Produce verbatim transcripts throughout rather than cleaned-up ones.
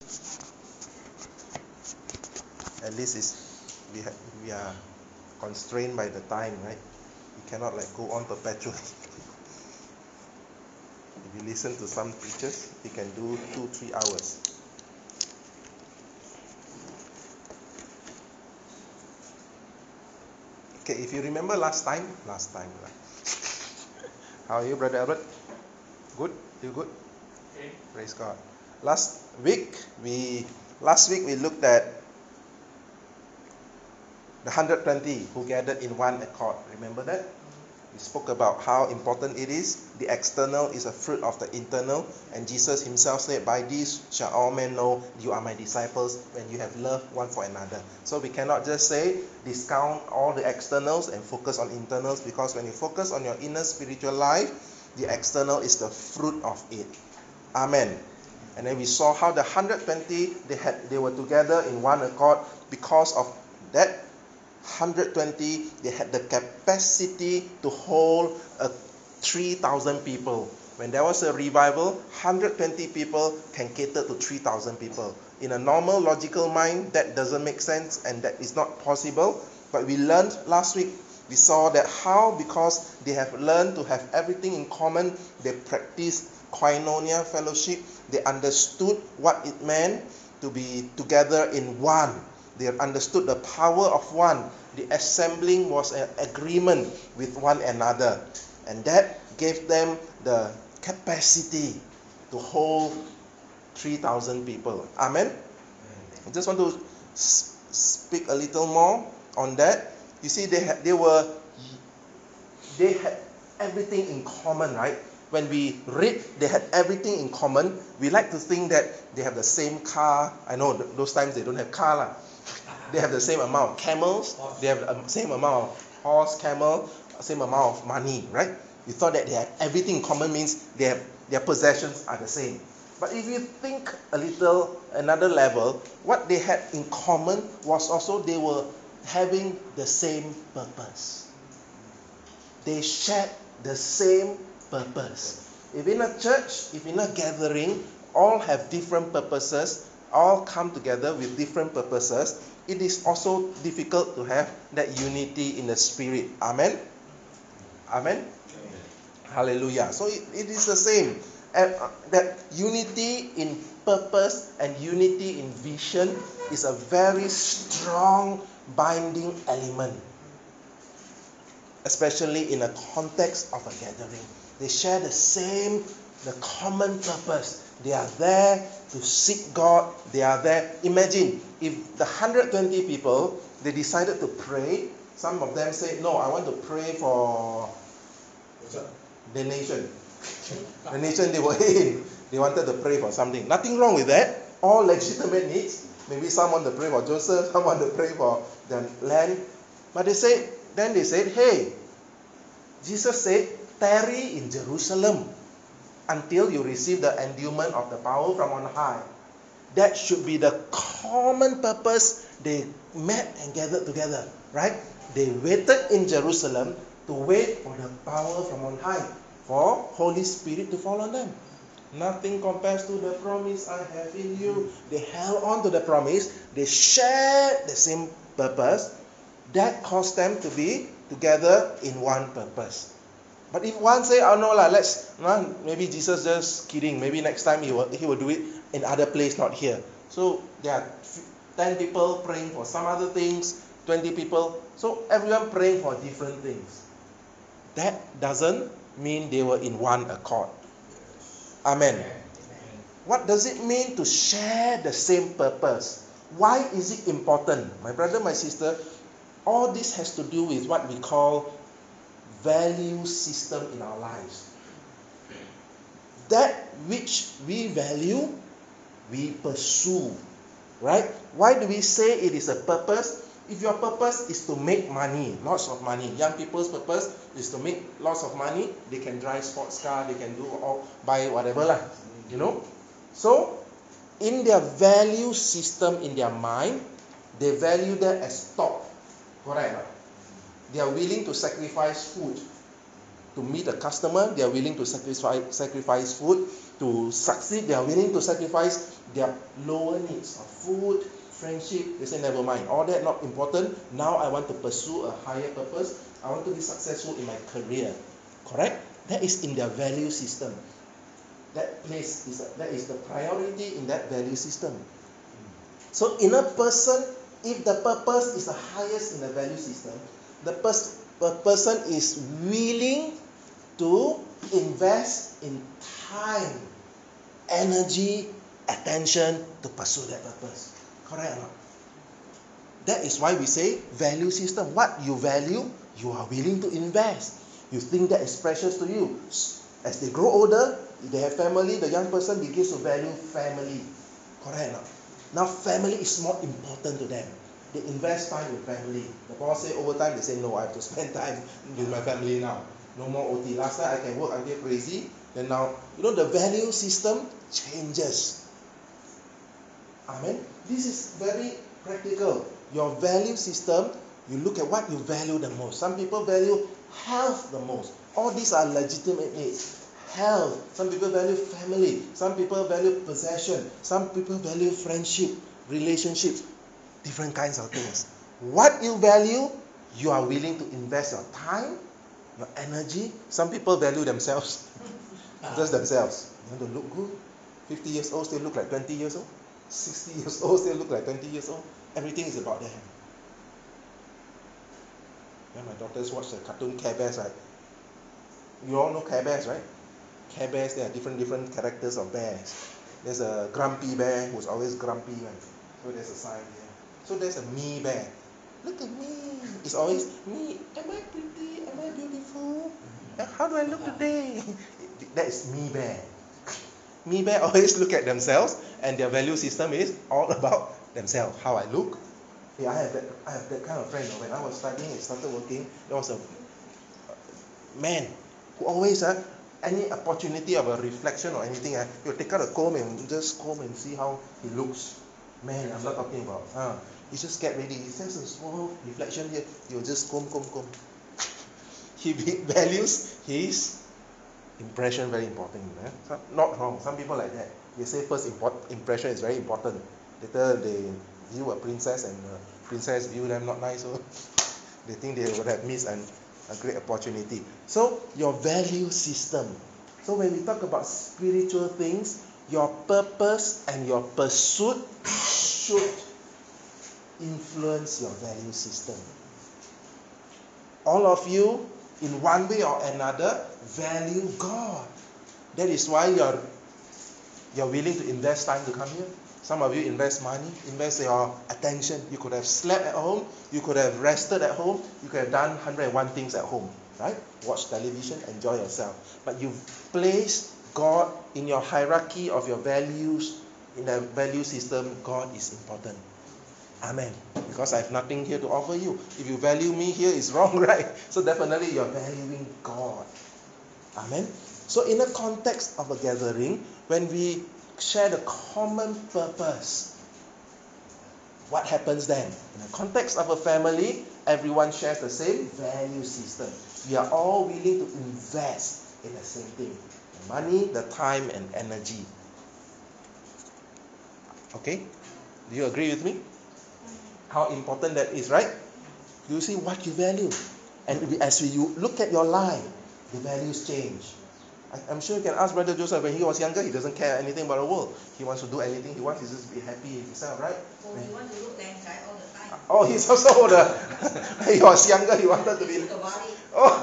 At least it's, we, ha- we are constrained by the time, right? We cannot like go on perpetually. If you listen to some preachers, they can do two, three hours. Okay, if you remember last time, last time, right? How are you, Brother Albert? Good? You good? Okay. Praise God. Last week we last week we looked at the one hundred twenty who gathered in one accord. Remember that? We spoke about how important it is. The external is a fruit of the internal. And Jesus himself said, by this shall all men know you are my disciples, when you have love one for another. So we cannot just say, discount all the externals and focus on internals, because when you focus on your inner spiritual life, the external is the fruit of it. Amen. And then we saw how the one hundred twenty, they had they were together in one accord. Because of that one hundred twenty, they had the capacity to hold a three thousand people. When there was a revival, one hundred twenty people can cater to three thousand people. In a normal logical mind, that doesn't make sense and that is not possible. But we learned last week, we saw that how, because they have learned to have everything in common, they practiced koinonia fellowship, they understood what it meant to be together in one. They understood the power of one. The assembling was an agreement with one another. And that gave them the capacity to hold three thousand people. Amen? I just want to s- speak a little more on that. You see, they had, they were, they had everything in common, right? When we read, they had everything in common. We like to think that they have the same car. I know th- those times they don't have car lah. They have the same amount of camels. They have the same amount of horse, camel, same amount of money, right? We thought that they had everything in common means they have, their possessions are the same. But if you think a little, another level, what they had in common was also they were having the same purpose. They shared the same purpose. If in a church, if in a gathering, all have different purposes, all come together with different purposes, it is also difficult to have that unity in the spirit. Amen? Amen? Amen. Hallelujah. So it, it is the same. And, uh, that unity in purpose and unity in vision is a very strong binding element, especially in a context of a gathering. They share the same, the common purpose. They are there to seek God. They are there. Imagine if the one hundred twenty people, they decided to pray. Some of them say, no, I want to pray for the nation. The nation they were in. They wanted to pray for something. Nothing wrong with that. All legitimate needs. Maybe some want to pray for Joseph, some want to pray for the land. But they said, then they said, hey, Jesus said, tarry in Jerusalem until you receive the endowment of the power from on high. That should be the common purpose. They met and gathered together, right? They waited in Jerusalem to wait for the power from on high, for Holy Spirit to fall on them. Nothing compares to the promise I have in you. They held on to the promise. They shared the same purpose. That caused them to be together in one purpose. But if one say, oh no lah, let's, no, maybe Jesus just kidding. Maybe next time he will, he will do it in other place, not here. So there are ten people praying for some other things, twenty people. So everyone praying for different things. That doesn't mean they were in one accord. Amen. What does it mean to share the same purpose? Why is it important? My brother, my sister, all this has to do with what we call value system in our lives. That which we value, we pursue. Right? Why do we say it is a purpose? If your purpose is to make money, lots of money, young people's purpose is to make lots of money, they can drive sports car, they can do all, buy whatever lah, you know. So, in their value system, in their mind, they value that as top. Correct? They are willing to sacrifice food to meet a customer. They are willing to sacrifice sacrifice food to succeed, they are willing to sacrifice their lower needs of food, friendship. They say, never mind, all that not important. Now I want to pursue a higher purpose. I want to be successful in my career. Correct? That is in their value system. That place is a, that is the priority in that value system. So in a person, if the purpose is the highest in the value system, the pers- the person is willing to invest in time, energy, attention to pursue that purpose. Correct or not? That is why we say value system. What you value, you are willing to invest. You think that is precious to you. As they grow older, if they have family, the young person begins to value family. Correct or not? Now family is more important to them. They invest time with family. The boss say overtime, they say no, I have to spend time with my family now. No more O T. Last time I can work until crazy. Then now, you know, the value system changes. Amen. This is very practical. Your value system, you look at what you value the most. Some people value health the most. All these are legitimate needs. Health. Some people value family. Some people value possession. Some people value friendship, relationships, different kinds of things. What you value, you are willing to invest your time, your energy. Some people value themselves. Just themselves. You want to look good? fifty years old still look like twenty years old. sixty years old still look like twenty years old. Everything is about them. When my daughters watch the cartoon Care Bears, right? You all know Care Bears, right? Care Bears, there are different different characters of bears. There's a grumpy bear who's always grumpy, right? So there's a sign here. So there's a me bear. Look at me. It's always me. Am I pretty? Am I beautiful? How do I look today? That is me bear. Me bear always look at themselves, and their value system is all about themselves. How I look. Yeah, I have that. I have that kind of friend. When I was studying and started working, there was a man who always uh, any opportunity of a reflection or anything, uh, he'll take out a comb and just comb and see how he looks. Man, I'm not talking about. Uh, he just get ready. He says a small reflection here. He'll just comb, comb, comb. He values his impression very important. Eh? So, not wrong. Some people like that. They say first import, impression is very important. Later they view a princess and the princess view them not nice. So they think they would have missed an, a great opportunity. So your value system. So when we talk about spiritual things, your purpose and your pursuit should influence your value system. All of you, in one way or another, value God. That is why you're you're willing to invest time to come here. Some of you invest money, invest your attention. You could have slept at home, you could have rested at home, you could have done one hundred and one things at home, right? Watch television, enjoy yourself. But you've placed God in your hierarchy of your values, in the value system. God is important. Amen. Because I have nothing here to offer you. If you value me here, it's wrong, right? So definitely you're valuing God. Amen. So in the context of a gathering, when we share the common purpose, what happens then? In the context of a family, everyone shares the same value system. We are all willing to invest in the same thing. The money, the time, and energy. Okay? Do you agree with me? How important that is, right? You see what you value. And as you look at your life, the values change. I'm sure you can ask Brother Joseph, when he was younger, he doesn't care anything about the world. He wants to do anything he wants, he just be happy with himself, right? So he wants to look that guy all the time. Oh, he's also the, when he was younger, he wanted to be. Oh.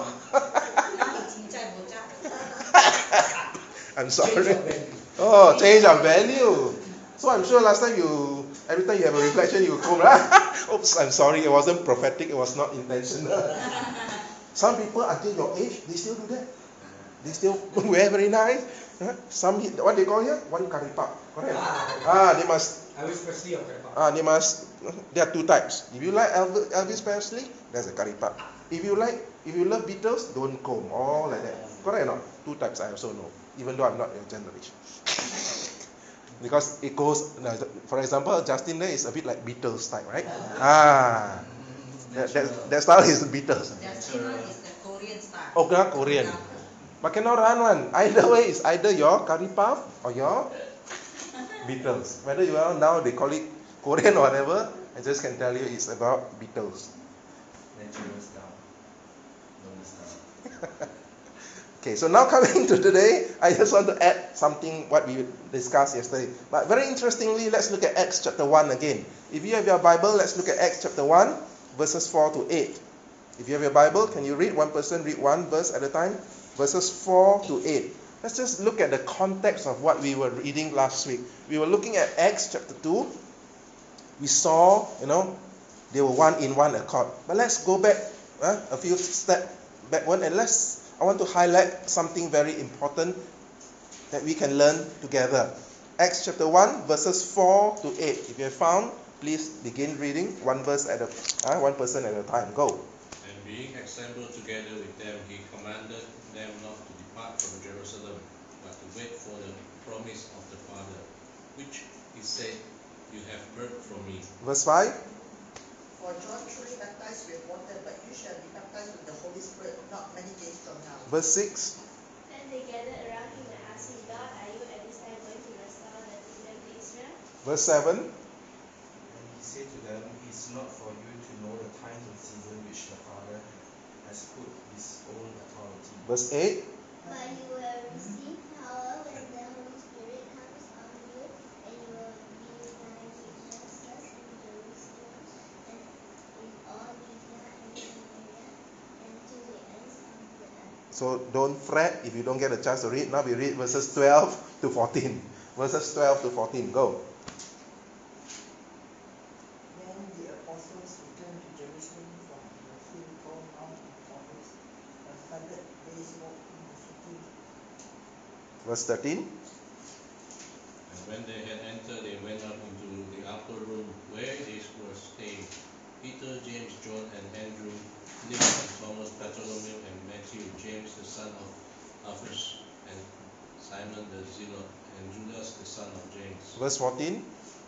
I'm sorry. Oh, change of value. So I'm sure last time you, every time you have a reflection, you comb, right? Oops, I'm sorry, it wasn't prophetic, it was not intentional. Some people until your age, they still do that. They still wear very nice. Some, what they call here? One karipak. Correct? Ah, they must. Elvis Presley or karipak? Ah, they must. There are two types. If you like Elvis Presley, there's a karipak. If you like, if you love Beatles, don't comb. All like that. Correct or not? Two types I also know, even though I'm not your generation. Because it goes, for example, Justin there is a bit like Beatles type, right? Ah, that, that, that style is Beatles. Justin is the Korean style. Oh, Korean. But cannot run one. Either way, it's either your curry puff or your Beatles. Whether you are now they call it Korean or whatever, I just can tell you it's about Beatles. Natural stuff. Normal stuff. Okay, so now coming to today, I just want to add something what we discussed yesterday. But very interestingly, let's look at Acts chapter one again. If you have your Bible, let's look at Acts chapter one, verses four to eight. If you have your Bible, can you read? One person read one verse at a time. Verses four to eight. Let's just look at the context of what we were reading last week. We were looking at Acts chapter two. We saw, you know, they were one in one accord. But let's go back uh, a few steps backward and let's, I want to highlight something very important that we can learn together. Acts chapter one, verses four to eight. If you have found, please begin reading one verse at a uh, one person at a time. Go. And being assembled together with them, he commanded them not to depart from Jerusalem, but to wait for the promise of the Father, which he said, "You have heard from me." Verse five. For John truly baptized with water, but you shall be baptized with the Holy Spirit not many days from now. Verse six. And they gathered around him and asked him, God, are you at this time going to restore the kingdom to Israel? Verse seven. And he said to them, It is not for you to know the times and season which the Father has put his own authority. Verse eight. But you will receive power when the Holy Spirit comes on you, and you will be my witnesses in Jerusalem and in all Judea and Samaria and to the ends of the earth. So don't fret if you don't get a chance to read. Now we read verses twelve to fourteen. Verses twelve to fourteen. Go. Then the apostles returned to Jerusalem from the hill called Mount of Olives, a hundred days' walk from the city. Verse thirteen. And when they had entered, they went up into the upper room where they were staying. Peter, James, John, and Andrew, Philip and Thomas, Bartholomew and Matthew, James the son of Alphaeus, and Simon the Zealot, and Judas the son of James. Verse fourteen.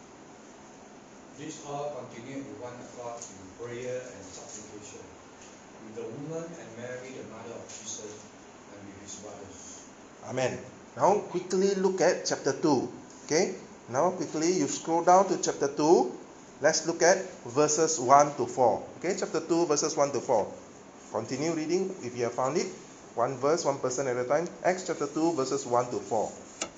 These all continued with one accord in prayer and supplication, with the woman and Mary the mother of Jesus, and with his brothers. Amen. Now quickly look at chapter two. Okay. Now quickly you scroll down to chapter two. Let's look at verses one to four. Okay, chapter two, verses one to four. Continue reading if you have found it. One verse, one person at a time. Acts chapter two, verses one to four.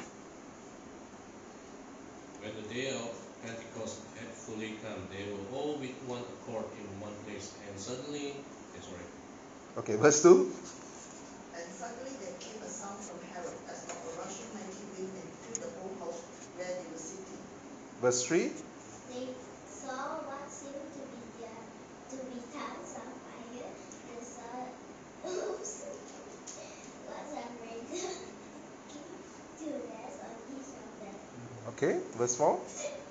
When the day of Pentecost had fully come, they were all with one accord in one place, and suddenly, eh, sorry, Okay, verse two. And suddenly there came a sound from heaven, as of a rushing mighty wind, and filled the whole house where they were sitting. Verse three. They saw what seemed to be their, to be tongues of fire, and saw oops, was unbreakable to rest on each of them. Okay, verse four.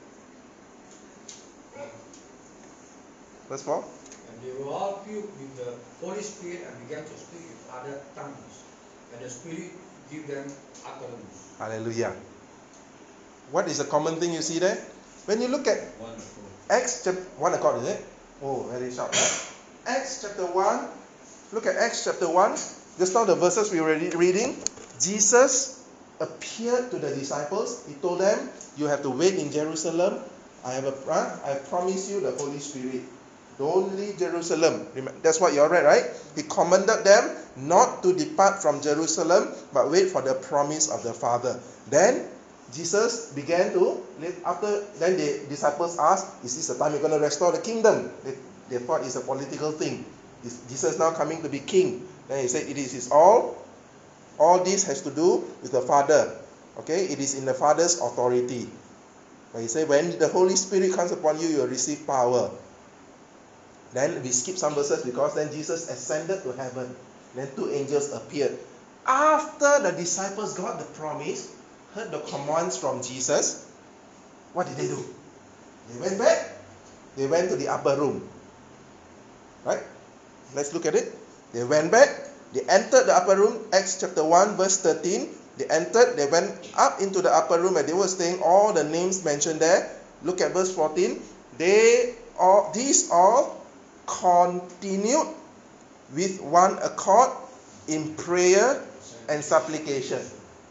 Verse four. And they were all filled with the Holy Spirit and began to speak with other tongues, and the Spirit gave them utterance. Hallelujah. What is the common thing you see there? When you look at one accord. Acts chapter one accord, is it? Oh, very sharp. Right? Acts chapter one. Look at Acts chapter one. Just now the verses we were re- reading. Jesus appeared to the disciples. He told them, "You have to wait in Jerusalem. I have a, uh, I promise you the Holy Spirit. Don't leave Jerusalem." That's what you all read, right? He commanded them not to depart from Jerusalem, but wait for the promise of the Father. Then Jesus began to, after, then the disciples asked, "Is this the time you're going to restore the kingdom?" They, they thought it's a political thing. Is Jesus now coming to be king? Then he said, "It is his all. All this has to do with the Father. Okay, it is in the Father's authority." But he said, when the Holy Spirit comes upon you, you will receive power. Then we skip some verses because then Jesus ascended to heaven. Then two angels appeared. After the disciples got the promise, heard the commands from Jesus, what did they do? They went back. They went to the upper room. Right? Let's look at it. They went back. They entered the upper room. Acts chapter one, verse thirteen. They entered. They went up into the upper room and they were saying all the names mentioned there. Look at verse fourteen. They all, these all continued with one accord in prayer and supplication.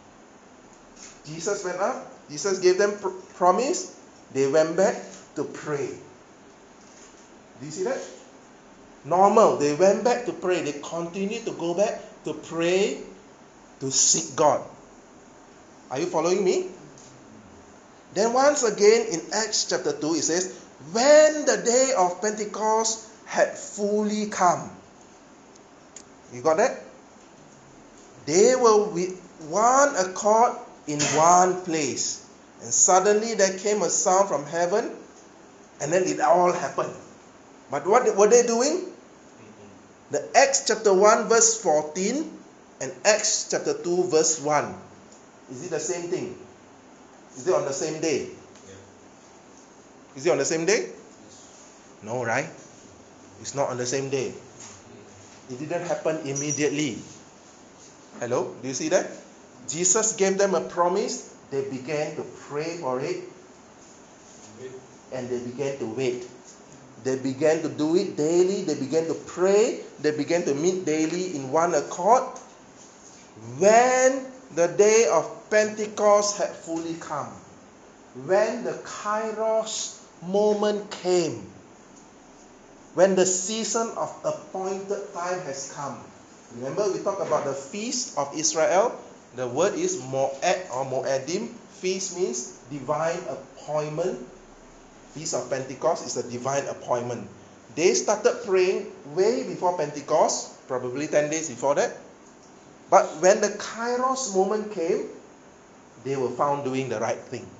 Jesus went up. Jesus gave them pr- promise. They went back to pray. Do you see that? Normal. They went back to pray. They continued to go back to pray, to seek God. Are you following me? Then once again in Acts chapter two, it says, when the day of Pentecost had fully come. You got that? They were with one accord in one place. And suddenly there came a sound from heaven, and then it all happened. But what were they doing? The Acts chapter one verse fourteen and Acts chapter two verse one. Is it the same thing? Is it on the same day? Yeah. Is it on the same day? No, right? It's not on the same day. It didn't happen immediately. Hello? Do you see that? Jesus gave them a promise. They began to pray for it. And they began to wait. They began to do it daily. They began to pray. They began to meet daily in one accord. When the day of Pentecost had fully come, when the Kairos moment came, when the season of appointed time has come. Remember we talked about the feast of Israel. The word is Moed or Moedim. Feast means divine appointment. Feast of Pentecost is a divine appointment. They started praying way before Pentecost, probably ten days before that. But when the Kairos moment came, they were found doing the right thing.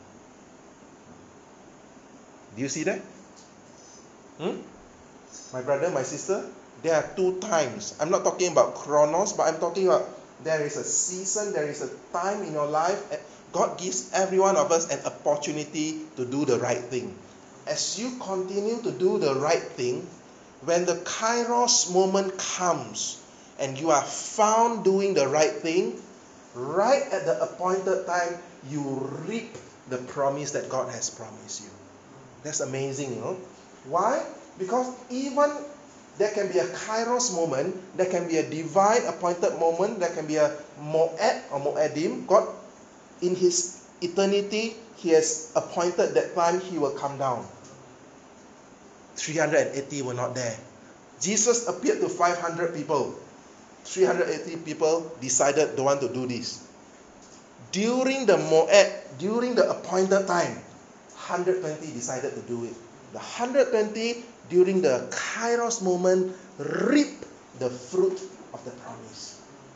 Do you see that? Hmm? My brother, my sister, there are two times. I'm not talking about chronos, but I'm talking about there is a season, there is a time in your life. God gives every one of us an opportunity to do the right thing. As you continue to do the right thing, when the Kairos moment comes and you are found doing the right thing, right at the appointed time, you reap the promise that God has promised you. That's amazing, you know. Why? Because even there can be a Kairos moment, there can be a divine appointed moment, there can be a Moed or Moedim. God, in His eternity, He has appointed that time He will come down. three hundred eighty were not there. Jesus appeared to five hundred people. three hundred eighty people decided they want to do this. During the Moed, during the appointed time, one hundred twenty decided to do it. The one hundred twenty during the Kairos moment reap the fruit of the promise.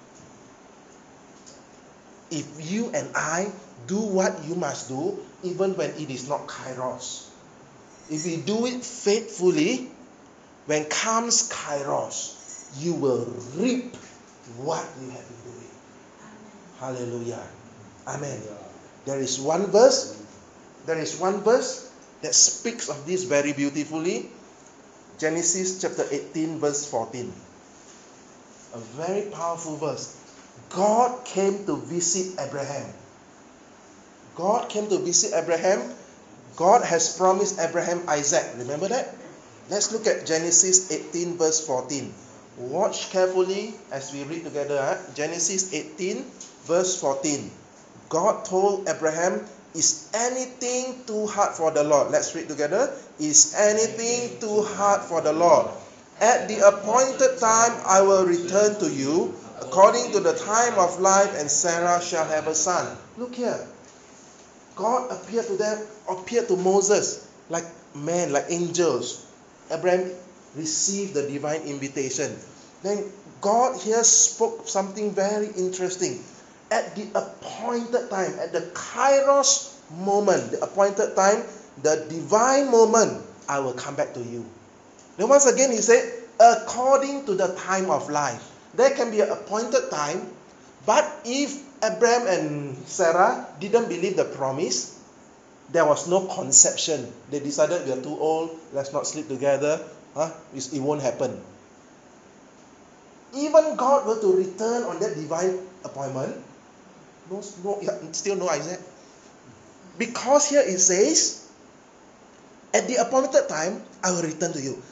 If you and I do what you must do, even when it is not Kairos, if we do it faithfully, when comes Kairos, you will reap what you have been doing. Hallelujah. Amen. There is one verse, there is one verse that speaks of this very beautifully. Genesis chapter eighteen verse fourteen. A very powerful verse. God came to visit Abraham. God came to visit Abraham. God has promised Abraham Isaac. Remember that? Let's look at Genesis eighteen verse fourteen. Watch carefully as we read together. Huh? Genesis eighteen verse fourteen. God told Abraham, is anything too hard for the Lord? Let's read together. Is anything too hard for the Lord? At the appointed time I will return to you according to the time of life, and Sarah shall have a son. Look here. God appeared to them, appeared to Moses like men, like angels. Abraham received the divine invitation. Then God here spoke something very interesting. At the appointed time, at the Kairos moment, the appointed time, the divine moment, I will come back to you. Then once again he said, according to the time of life. There can be an appointed time, but if Abraham and Sarah didn't believe the promise, there was no conception. They decided we are too old, let's not sleep together. Huh? It won't happen. Even God were to return on that divine appointment, no, no, still no Isaac. Because here it says, at the appointed time, I will return to you.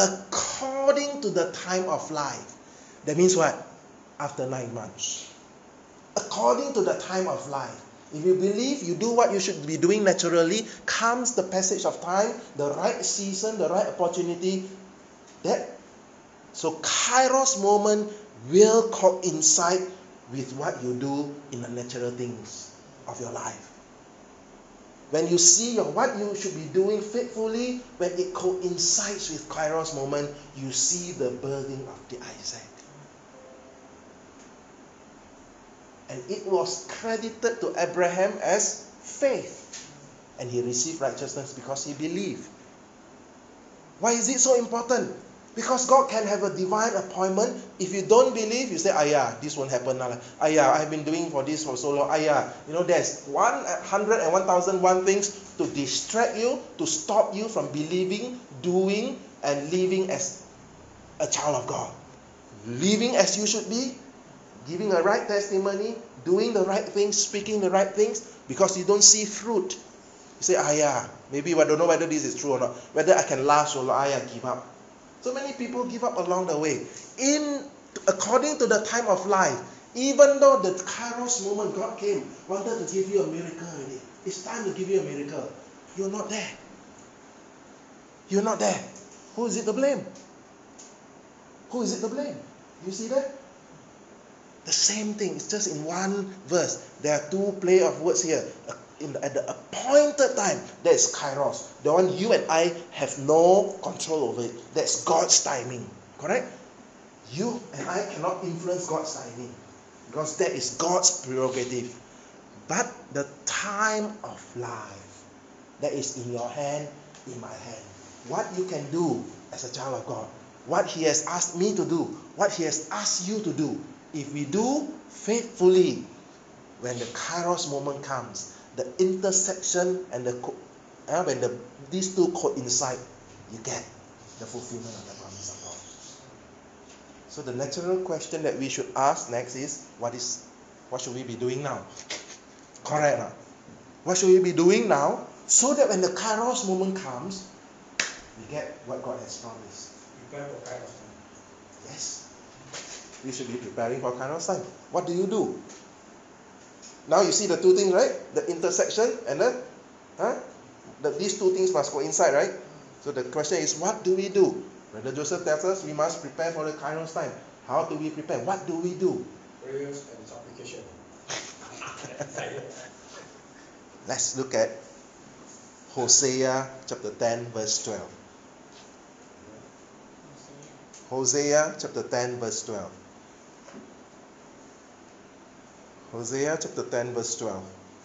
According to the time of life. That means what? After nine months. according to the time of life. If you believe you do what you should be doing naturally, comes the passage of time, the right season, the right opportunity, that so Kairos moment will coincide with what you do in the natural things of your life. When you see your, what you should be doing faithfully, when it coincides with Kairos moment, you see the birthing of the Isaac. And it was credited to Abraham as faith. And he received righteousness because he believed. Why is it so important? Because God can have a divine appointment. If you don't believe, you say, Ayah, this won't happen now. Ayah, I've been doing for this for so long. Ayah, you know, there's one hundred and one thousand one things to distract you, to stop you from believing, doing, and living as a child of God. Living as you should be, giving a right testimony, doing the right things, speaking the right things, because you don't see fruit. You say, Ayah, maybe I don't know whether this is true or not. Whether I can last so long, Ayah, give up. So many people give up along the way. In according to the time of life, even though the Kairos moment God came, wanted to give you a miracle already. It's time to give you a miracle. You're not there. You're not there. Who is it to blame? Who is it to blame? You see that? The same thing. It's just in one verse. There are two play of words here. In the, at the appointed time, that's Kairos. The one you and I have no control over it. That's God's timing. Correct? You and I cannot influence God's timing, because that is God's prerogative. But the time of life, that is in your hand, in my hand. What you can do as a child of God, what He has asked me to do, what He has asked you to do, if we do faithfully, when the Kairos moment comes, the intersection and the uh, when the these two coincide, you get the fulfillment of the promise of God. So the natural question that we should ask next is, what is what should we be doing now? Correct now. What should we be doing now, so that when the Kairos moment comes, we get what God has promised? Prepare for Kairos time. Yes. We should be preparing for Kairos time. What do you do? Now you see the two things, right? The intersection and the, huh? the these two things must coincide, right? So the question is, what do we do? Brother Joseph tells us we must prepare for the Kairos time. How do we prepare? What do we do? Prayers and supplication. Let's look at Hosea chapter ten, verse twelve. Hosea chapter ten, verse twelve. Hosea chapter ten, verse twelve.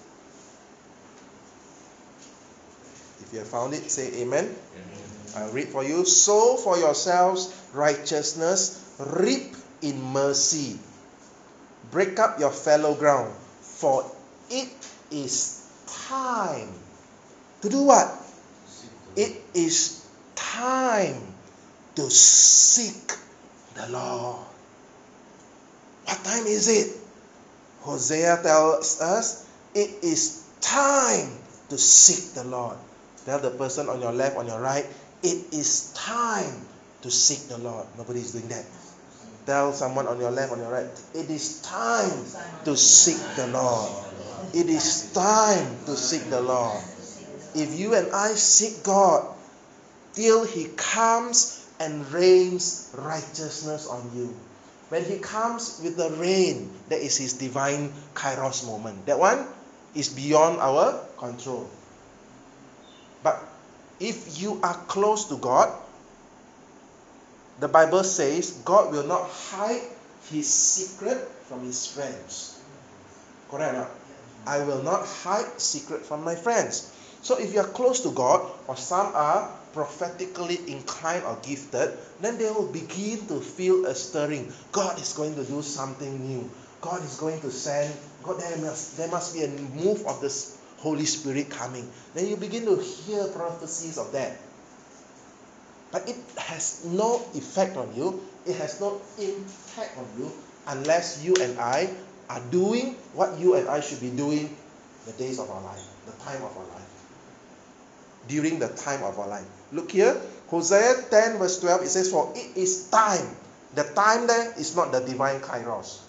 If you have found it, say amen. Amen. I'll read for you. Sow for yourselves righteousness, reap in mercy. Break up your fallow ground, for it is time. To do what? It is time to seek the Lord. What time is it? Hosea tells us it is time to seek the Lord. Tell the person on your left, on your right, it is time to seek the Lord. Nobody is doing that. Tell someone on your left, on your right, it is time to seek the Lord. It is time to seek the Lord. If you and I seek God till He comes and rains righteousness on you. When He comes with the rain, that is His divine Kairos moment. That one is beyond our control. But if you are close to God, the Bible says God will not hide His secret from His friends. Correct or not? I will not hide secret from my friends. So if you are close to God, or some are prophetically inclined or gifted, then they will begin to feel a stirring. God is going to do something new. God is going to send, God, there must, there must be a move of the Holy Spirit coming. Then you begin to hear prophecies of that. But it has no effect on you. It has no impact on you unless you and I are doing what you and I should be doing the days of our life, the time of our life. During the time of our life. Look here, Hosea ten verse twelve, it says, for it is time. The time there is not the divine Kairos.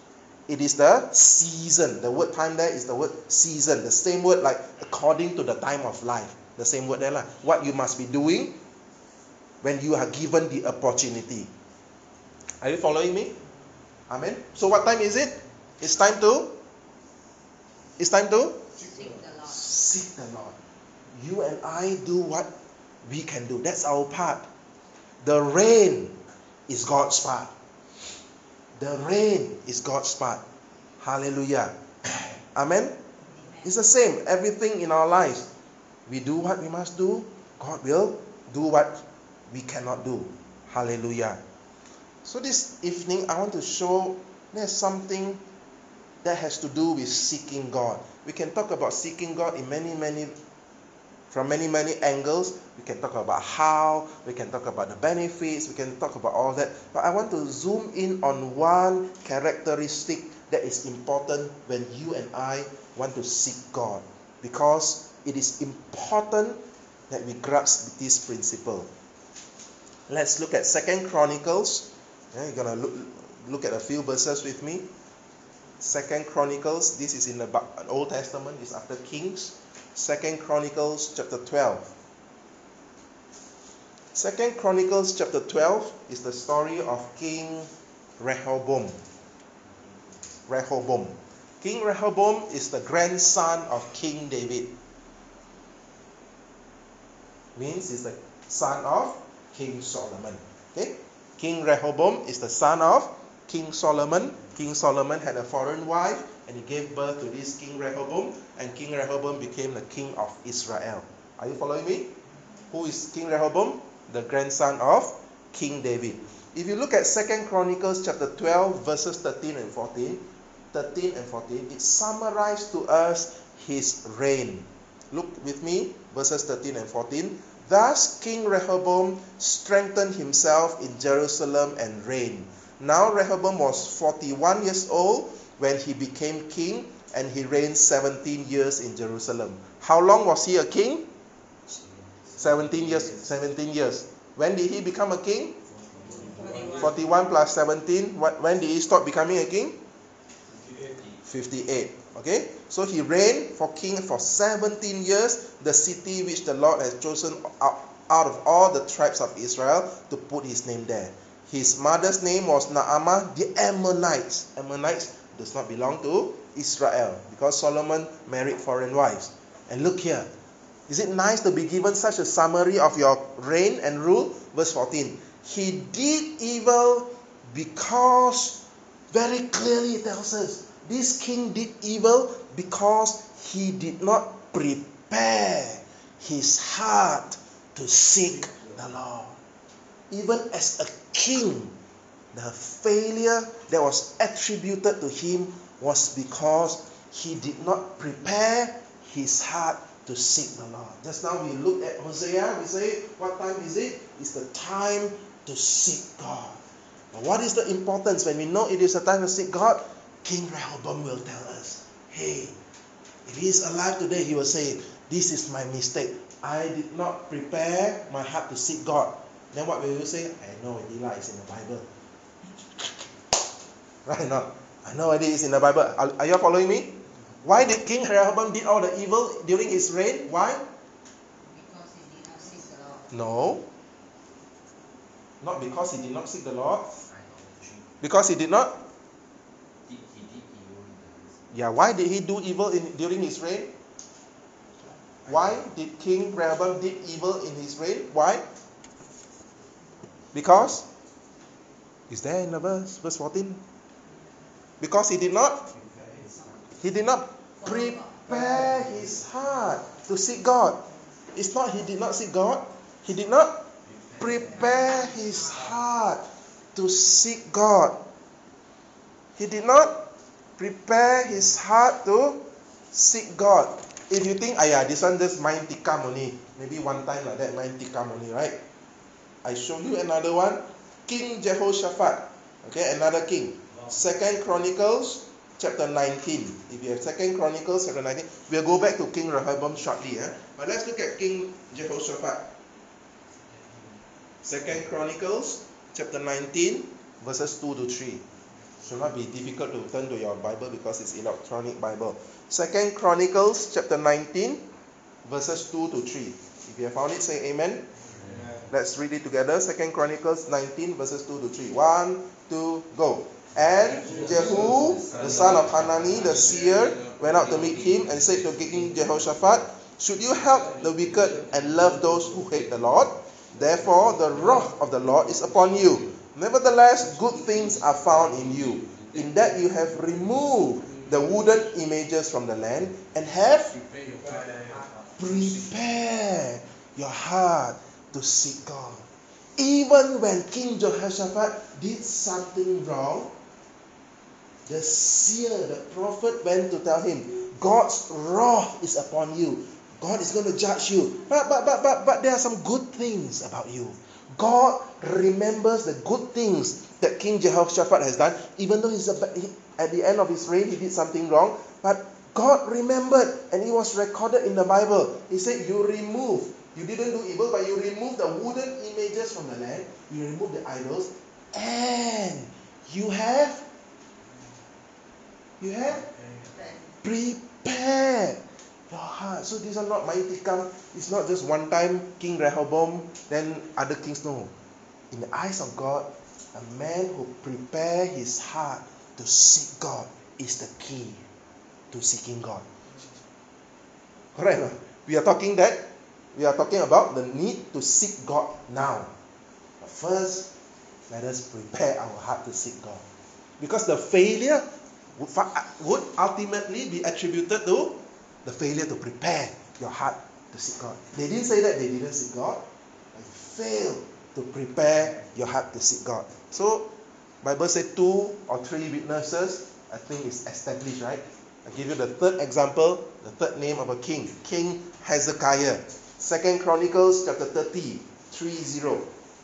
It is the season. The word time there is the word season. The same word like according to the time of life. The same word there lah. What you must be doing when you are given the opportunity. Are you following me? Amen. So what time is it? It's time to It's time to Seek the Lord. seek the Lord. You and I do what we can do. That's our part. The rain is God's part. The rain is God's part. Hallelujah. Amen. It's the same. Everything in our lives. We do what we must do. God will do what we cannot do. Hallelujah. So this evening I want to show there's something that has to do with seeking God. We can talk about seeking God in many, many, from many, many angles. We can talk about how, we can talk about the benefits, we can talk about all that. But I want to zoom in on one characteristic that is important when you and I want to seek God. Because it is important that we grasp this principle. Let's look at Second Chronicles. Yeah, you're going to look, look at a few verses with me. Second Chronicles, this is in the Old Testament, it's after Kings. Second Chronicles chapter twelve. Second Chronicles chapter twelve is the story of King Rehoboam. Rehoboam. King Rehoboam is the grandson of King David. Means he's the son of King Solomon. Okay? King Rehoboam is the son of King Solomon. King Solomon had a foreign wife and he gave birth to this King Rehoboam, and King Rehoboam became the king of Israel. Are you following me? Who is King Rehoboam? The grandson of King David. If you look at Second Chronicles chapter twelve verses thirteen and fourteen, thirteen and fourteen, it summarizes to us his reign. Look with me, verses thirteen and fourteen. Thus King Rehoboam strengthened himself in Jerusalem and reigned. Now Rehoboam was forty-one years old when he became king, and he reigned seventeen years in Jerusalem. How long was he a king? seventeen years. seventeen years. When did he become a king? forty-one plus seventeen. What, when did he stop becoming a king? fifty-eight. Okay? So he reigned for king for seventeen years, the city which the Lord has chosen out, out of all the tribes of Israel to put his name there. His mother's name was Naamah, the Ammonites. Ammonites does not belong to Israel because Solomon married foreign wives. And look here. Is it nice to be given such a summary of your reign and rule? Verse fourteen. He did evil because, very clearly it tells us, this king did evil because he did not prepare his heart to seek the Lord. Even as a king, the failure that was attributed to him was because he did not prepare his heart to seek the Lord. Just now we looked at Hosea, we say, what time is it? It's the time to seek God. Now, what is the importance when we know it is a time to seek God? King Rehoboam will tell us, hey, if he is alive today, he will say, this is my mistake. I did not prepare my heart to seek God. Then what will you say? I know Eli is in the Bible. Right now, I know it is in the Bible. Are, are you following me? Why did King Rehoboam did all the evil during his reign? Why? Because he did not seek the Lord. No. Not because he did not seek the Lord. Because he did not? Yeah, why did he do evil in, during his reign? Why did King Rehoboam did evil in his reign? Why? Because? Is there in the verse, verse fourteen? Because he did not? He did not prepare his heart to seek God. It's not he did not seek God. He did not prepare his heart to seek God. He did not prepare his heart to seek God. If you think, ayah, this one just mind tikam only. Maybe one time like that, mind tikam only, right? I show you another one. King Jehoshaphat. Okay, another king. Second Chronicles chapter nineteen. If you have Second Chronicles chapter nineteen, we'll go back to King Rehoboam shortly. Eh? But let's look at King Jehoshaphat. Second Chronicles chapter nineteen, verses two to three. Should not be difficult to turn to your Bible because it's electronic Bible. Second Chronicles chapter nineteen, verses two to three. If you have found it, say amen. Amen. Let's read it together. Second Chronicles nineteen, verses two to three. One, two, go. And Jehu, the son of Hanani, the seer, went out to meet him and said to King Jehoshaphat, should you help the wicked and love those who hate the Lord? Therefore the wrath of the Lord is upon you. Nevertheless, good things are found in you, in that you have removed the wooden images from the land and have prepared your heart to seek God. Even when King Jehoshaphat did something wrong, the seer, the prophet went to tell him, God's wrath is upon you. God is going to judge you. But, but, but, but, but there are some good things about you. God remembers the good things that King Jehoshaphat has done, even though he's a, he, at the end of his reign, he did something wrong. But God remembered, and it was recorded in the Bible. He said, you remove, you didn't do evil, but you removed the wooden images from the land, you removed the idols, and you have You have prepared your heart. So these are not mighty come. It's not just one time King Rehoboam, then other kings. No. In the eyes of God, a man who prepares his heart to seek God is the key to seeking God. Correct? No? We are talking that we are talking about the need to seek God now. But first, let us prepare our heart to seek God. Because the failure would, would ultimately be attributed to the failure to prepare your heart to seek God. They didn't say that they didn't seek God, but you failed to prepare your heart to seek God. So, Bible said two or three witnesses, I think it's established, right? I give you the third example, the third name of a king, King Hezekiah. Second Chronicles chapter thirty, three zero.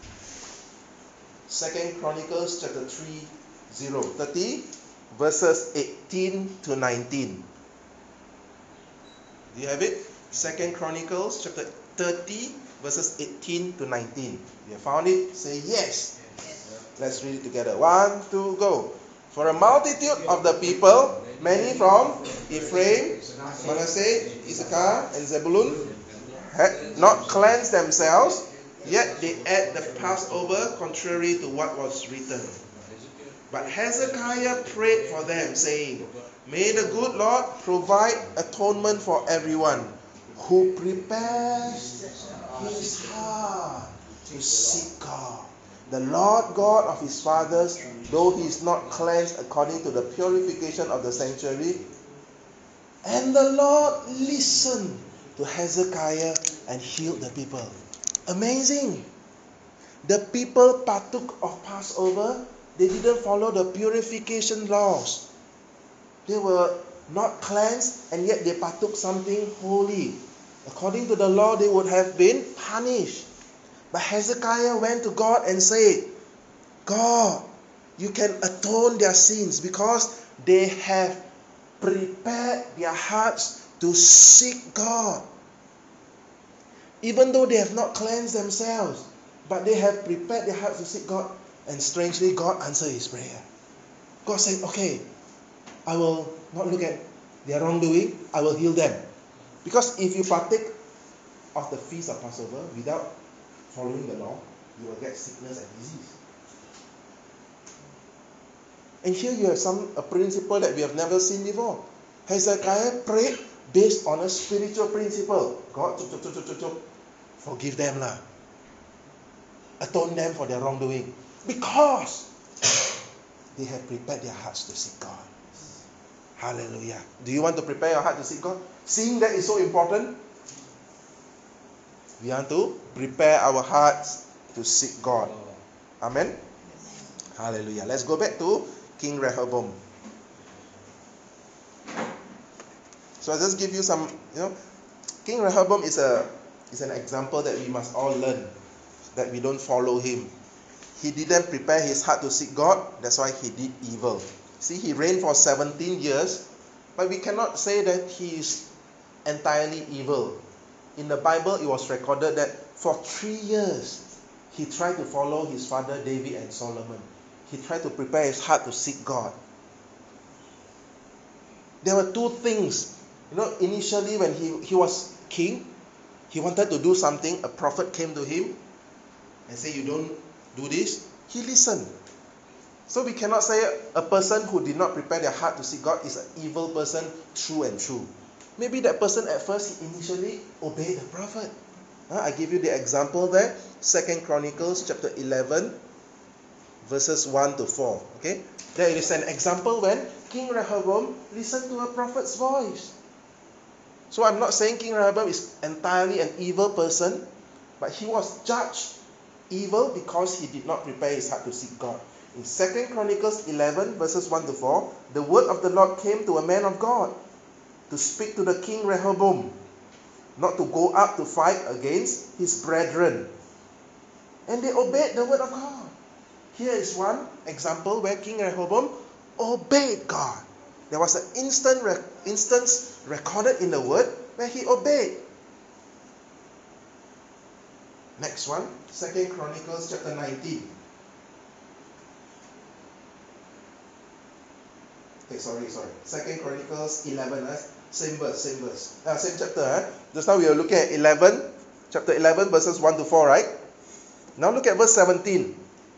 Second Chronicles chapter three zero, thirty. Verses eighteen to nineteen. Do you have it? Second Chronicles chapter thirty, verses eighteen to nineteen. You have found it? Say yes. Yes. Let's read it together. One, two, go. For a multitude of the people, many from Ephraim, Manasseh, Issachar, and Zebulun, had not cleansed themselves, yet they ate the Passover contrary to what was written. But Hezekiah prayed for them, saying, may the good Lord provide atonement for everyone who prepares his heart to seek God. The Lord God of his fathers, though he is not cleansed according to the purification of the sanctuary. And the Lord listened to Hezekiah and healed the people. Amazing. The people partook of Passover. They didn't follow the purification laws. They were not cleansed, and yet they partook something holy. According to the law, they would have been punished. But Hezekiah went to God and said, God, you can atone their sins because they have prepared their hearts to seek God. Even though they have not cleansed themselves, but they have prepared their hearts to seek God. And strangely, God answered his prayer. God said, okay, I will not look at their wrongdoing, I will heal them. Because if you partake of the feast of Passover without following the law, you will get sickness and disease. And here you have some a principle that we have never seen before. Hezekiah prayed based on a spiritual principle. God, chuk, chuk, chuk, chuk, chuk, forgive them lah. Atone them for their wrongdoing. Because they have prepared their hearts to seek God. Hallelujah. Do you want to prepare your heart to seek God? Seeing that is so important, we want to prepare our hearts to seek God. Amen? Hallelujah. Let's go back to King Rehoboam. So I'll just give you some, you know, King Rehoboam is a is an example that we must all learn, that we don't follow him. He didn't prepare his heart to seek God, that's why he did evil. See, he reigned for seventeen years, but we cannot say that he is entirely evil. In the Bible, it was recorded that for three years, he tried to follow his father David and Solomon. he tried to prepare his heart to seek God. There were two things. You know, initially when he, he was king, he wanted to do something. A prophet came to him and said, you don't do this. He listened. So we cannot say a person who did not prepare their heart to seek God is an evil person through and through. Maybe that person at first, he initially obeyed the prophet. Huh? I give you the example there. Second Chronicles chapter eleven, verses one to four. Okay? There is an example when King Rehoboam listened to a prophet's voice. So I'm not saying King Rehoboam is entirely an evil person, but he was judged evil because he did not prepare his heart to seek God. In Second Chronicles eleven, verses one to four, the word of the Lord came to a man of God to speak to the king Rehoboam, not to go up to fight against his brethren. And they obeyed the word of God. Here is one example where King Rehoboam obeyed God. There was an instant rec- instance recorded in the word where he obeyed. Next one, Second Chronicles chapter nineteen. Okay, sorry, sorry. Second Chronicles eleven, eh? Same verse, same verse. Ah, same chapter. Eh? Just now we were looking at eleven, chapter eleven, verses one to four, right? Now look at verse seventeen.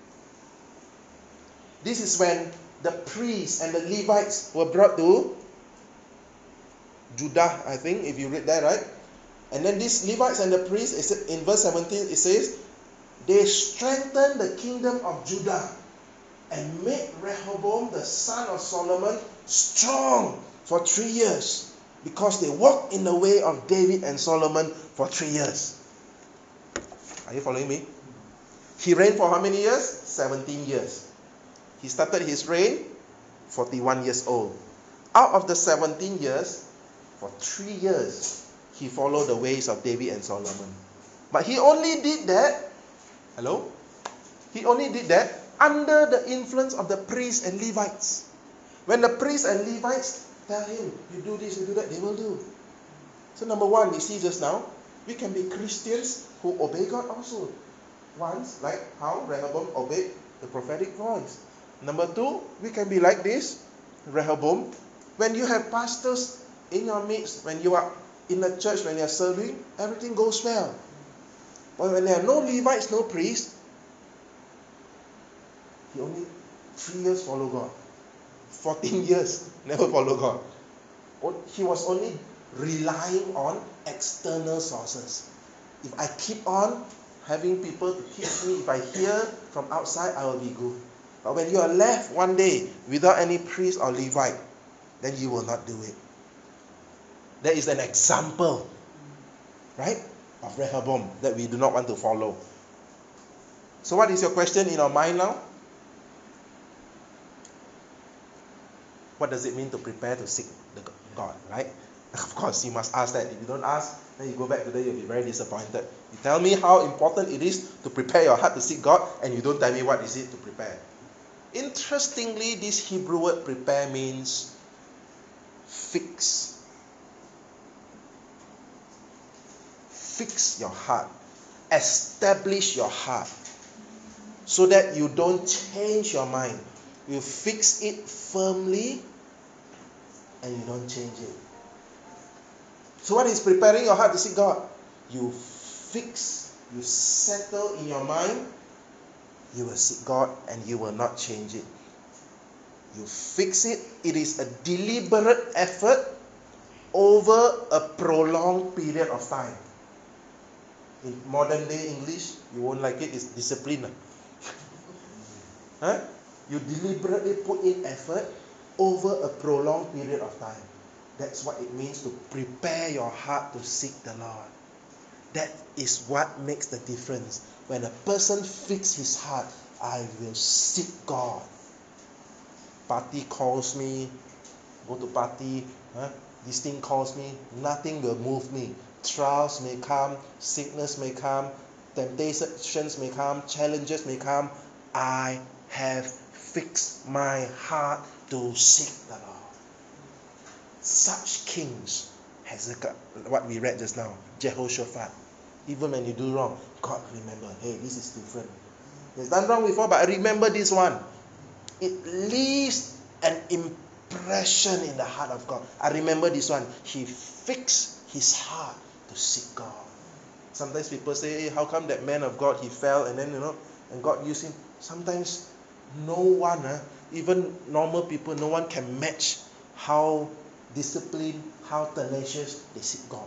This is when the priests and the Levites were brought to Judah, I think, if you read that, right? And then these Levites and the priests, in verse seventeen, it says, they strengthened the kingdom of Judah and made Rehoboam, the son of Solomon, strong for three years because they walked in the way of David and Solomon for three years. Are you following me? He reigned for how many years? seventeen years. He started his reign forty-one years old. Out of the seventeen years, for three years, he followed the ways of David and Solomon. But he only did that, hello? He only did that under the influence of the priests and Levites. When the priests and Levites tell him, you do this, you do that, they will do. So number one, we see just now, we can be Christians who obey God also. Once, like how Rehoboam obeyed the prophetic voice. Number two, we can be like this, Rehoboam. When you have pastors in your midst, when you are in the church, when you are serving, everything goes well. But when there are no Levites, no priests, he only three years follow God. fourteen years never follow God. He was only relying on external sources. If I keep on having people to teach me, if I hear from outside, I will be good. But when you are left one day without any priest or Levite, then you will not do it. There is an example, right, of Rehoboam that we do not want to follow. So what is your question in our mind now? What does it mean to prepare to seek the God, right? Of course, you must ask that. If you don't ask, then you go back today, you'll be very disappointed. You tell me how important it is to prepare your heart to seek God, and you don't tell me what is it to prepare. Interestingly, this Hebrew word prepare means fix. Fix your heart. Establish your heart. So that you don't change your mind. You fix it firmly and you don't change it. So what is preparing your heart to seek God? You fix, you settle in your mind, you will seek God and you will not change it. You fix it. It is a deliberate effort over a prolonged period of time. In modern day English, you won't like it, it's discipline. Huh? You deliberately put in effort over a prolonged period of time. That's what it means to prepare your heart to seek the Lord. That is what makes the difference. When a person fixes his heart, I will seek God. Party calls me, go to party, huh? This thing calls me, nothing will move me. Trials may come, sickness may come, temptations may come, challenges may come. I have fixed my heart to seek the Lord. Such kings, Hezekiah, what we read just now, Jehoshaphat. Even when you do wrong, God remember, hey, this is different. He's done wrong before, but I remember this one. it leaves an impression in the heart of God. I remember this one. He fixed his heart to seek God. Sometimes people say, hey, how come that man of God, he fell and then, you know, and God used him? Sometimes no one, uh, even normal people, no one can match how disciplined, how tenacious they seek God.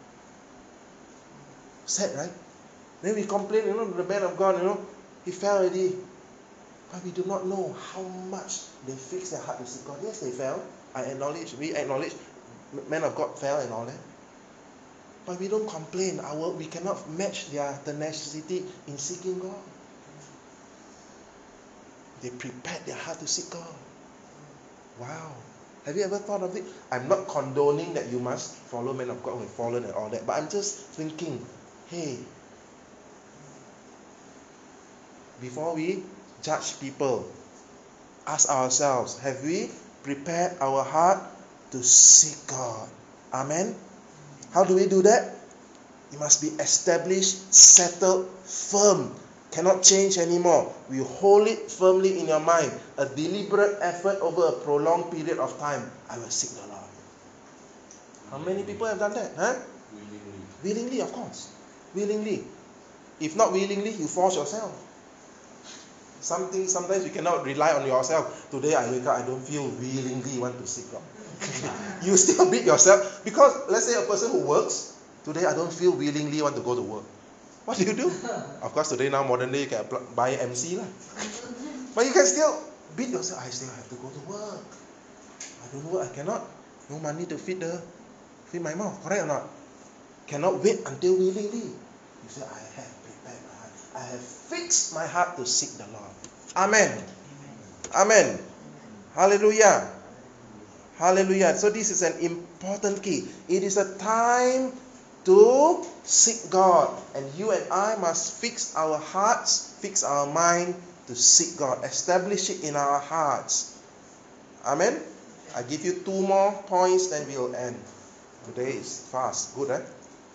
Sad, right? Then we complain, you know, the man of God, you know, he fell already. But we do not know how much they fix their heart to seek God. Yes, they fell. I acknowledge, we acknowledge, man of God fell and all that. But we don't complain. Our we cannot match their tenacity in seeking God. They prepared their heart to seek God. Wow. Have you ever thought of it? I'm not condoning that you must follow men of God who have fallen and all that, but I'm just thinking, hey, before we judge people, ask ourselves, have we prepared our heart to seek God? Amen? How do we do that? It must be established, settled, firm. Cannot change anymore. We hold it firmly in your mind. A deliberate effort over a prolonged period of time. I will seek the Lord. How many people have done that? Huh? Willingly. Willingly, of course. Willingly. If not willingly, you force yourself. Something, sometimes you cannot rely on yourself. Today I wake up, I don't feel willingly want to seek God. You still beat yourself. Because let's say a person who works, today I don't feel willingly want to go to work. What do you do? Of course, today now modern day you can apply, buy M C lah. But you can still beat yourself. I still have to go to work. I don't work, I cannot. No money to feed the feed my mouth. Correct or not? Cannot wait until willingly. You say, I have prepared my heart. I have fixed my heart to seek the Lord. Amen. Amen. Hallelujah. Hallelujah. So this is an important key. It is a time to seek God. And you and I must fix our hearts, fix our mind to seek God. Establish it in our hearts. Amen? I give you two more points, then we'll end. Today is fast. Good, eh?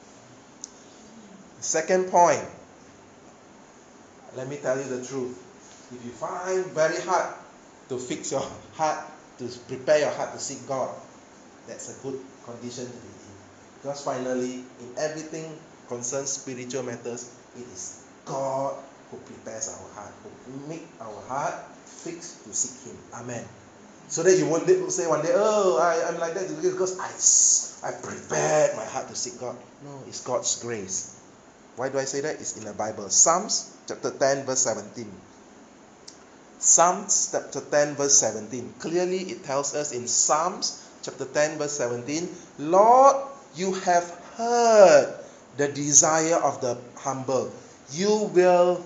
Second point. Let me tell you the truth. If you find very hard to fix your heart, to prepare your heart to seek God, that's a good condition to be in. Because finally, in everything concerns spiritual matters, it is God who prepares our heart, who make our heart fixed to seek Him. Amen. So that you won't say one day, oh, I, I'm like that because I, I prepared my heart to seek God. No, it's God's grace. Why do I say that? It's in the Bible. Psalms chapter ten verse seventeen. Psalms chapter ten verse seventeen. Clearly it tells us in Psalms chapter ten verse seventeen, Lord, you have heard the desire of the humble. You will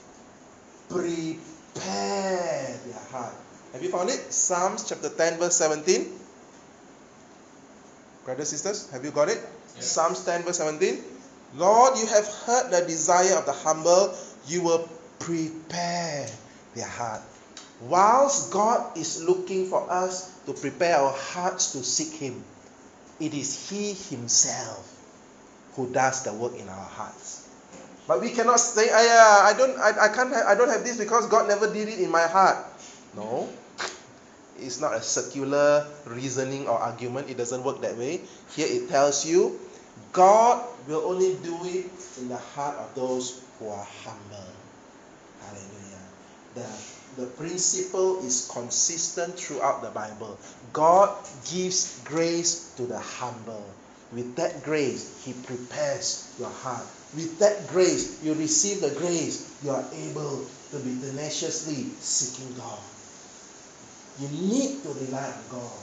prepare their heart. Have you found it? Psalms chapter ten verse seventeen. Brothers, sisters, have you got it? Yes. Psalms ten verse seventeen. Lord, you have heard the desire of the humble. You will prepare their heart. Whilst God is looking for us to prepare our hearts to seek Him, it is He Himself who does the work in our hearts. But we cannot say, I, uh, I don't, I, I can't, have, I don't have this because God never did it in my heart. No, it's not a circular reasoning or argument. It doesn't work that way. Here it tells you, God will only do it in the heart of those who are humble. Hallelujah. The, the principle is consistent throughout the Bible. God gives grace to the humble. With that grace, He prepares your heart. With that grace, you receive the grace. You are able to be tenaciously seeking God. You need to rely on God.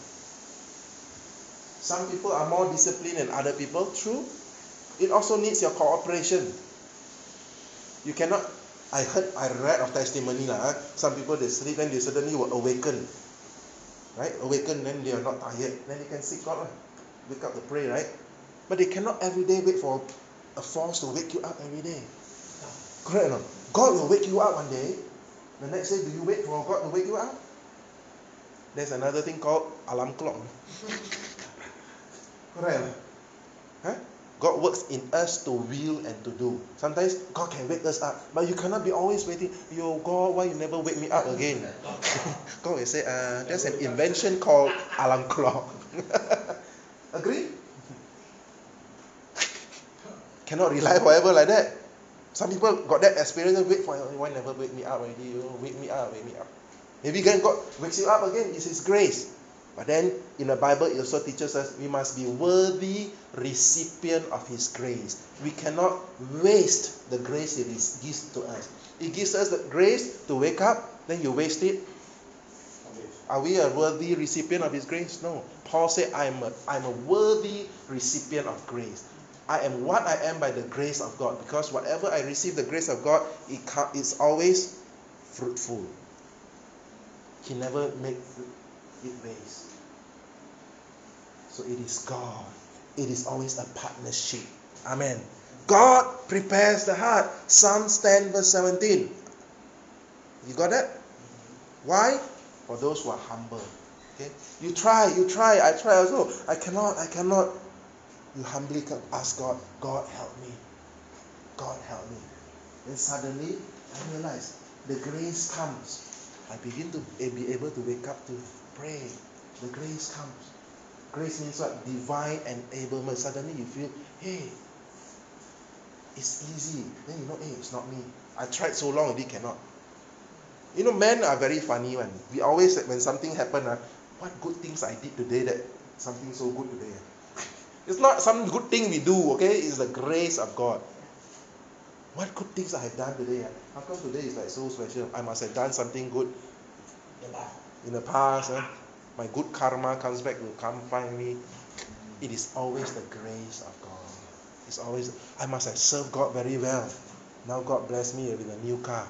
Some people are more disciplined than other people. True. It also needs your cooperation. You cannot. I heard, I read of testimony lah. Huh? Some people they sleep, then they suddenly will awaken. Right? Awaken, then they are not tired. Then they can seek God lah. Wake up to pray, right? But they cannot every day wait for a force to wake you up every day. Correct or not? God will wake you up one day. The next day, do you wait for God to wake you up? There's another thing called alarm clock. Correct. Huh? God works in us to will and to do. Sometimes God can wake us up, but you cannot be always waiting. Yo, God, why you never wake me up again? God will say, uh, there's an invention called alarm clock. Agree? Cannot rely forever like that. Some people got that experience. Wait for why never wake me up already? You wake me up, wake me up. Maybe again God wakes you up again. It's His grace. But then in the Bible, it also teaches us we must be worthy recipient of His grace. We cannot waste the grace He gives to us. He gives us the grace to wake up, then you waste it. Are we a worthy recipient of His grace? No. Paul said, I'm a, I'm a worthy recipient of grace. I am what I am by the grace of God. Because whatever I receive the grace of God, it it's always fruitful. He never makes it waste. So it is God. It is always a partnership. Amen. God prepares the heart. Psalms ten verse seventeen. You got that? Why? For those who are humble. Okay? You try, you try, I try also. I cannot, I cannot. You humbly ask God, God help me. God help me. Then suddenly I realize the grace comes. I begin to be able to wake up to pray. The grace comes. Grace means what? Divine enablement. Suddenly you feel, hey, it's easy. Then you know, hey, it's not me. I tried so long, already cannot. You know, men are very funny one. We always, when something happen, uh, what good things I did today that something so good today. It's not some good thing we do, okay? It's the grace of God. What good things I have done today? Uh? How come today is like so special? I must have done something good in the past. Uh? My good karma comes back, will come find me. It is always the grace of God. It's always, I must have served God very well. Now God bless me with a new car.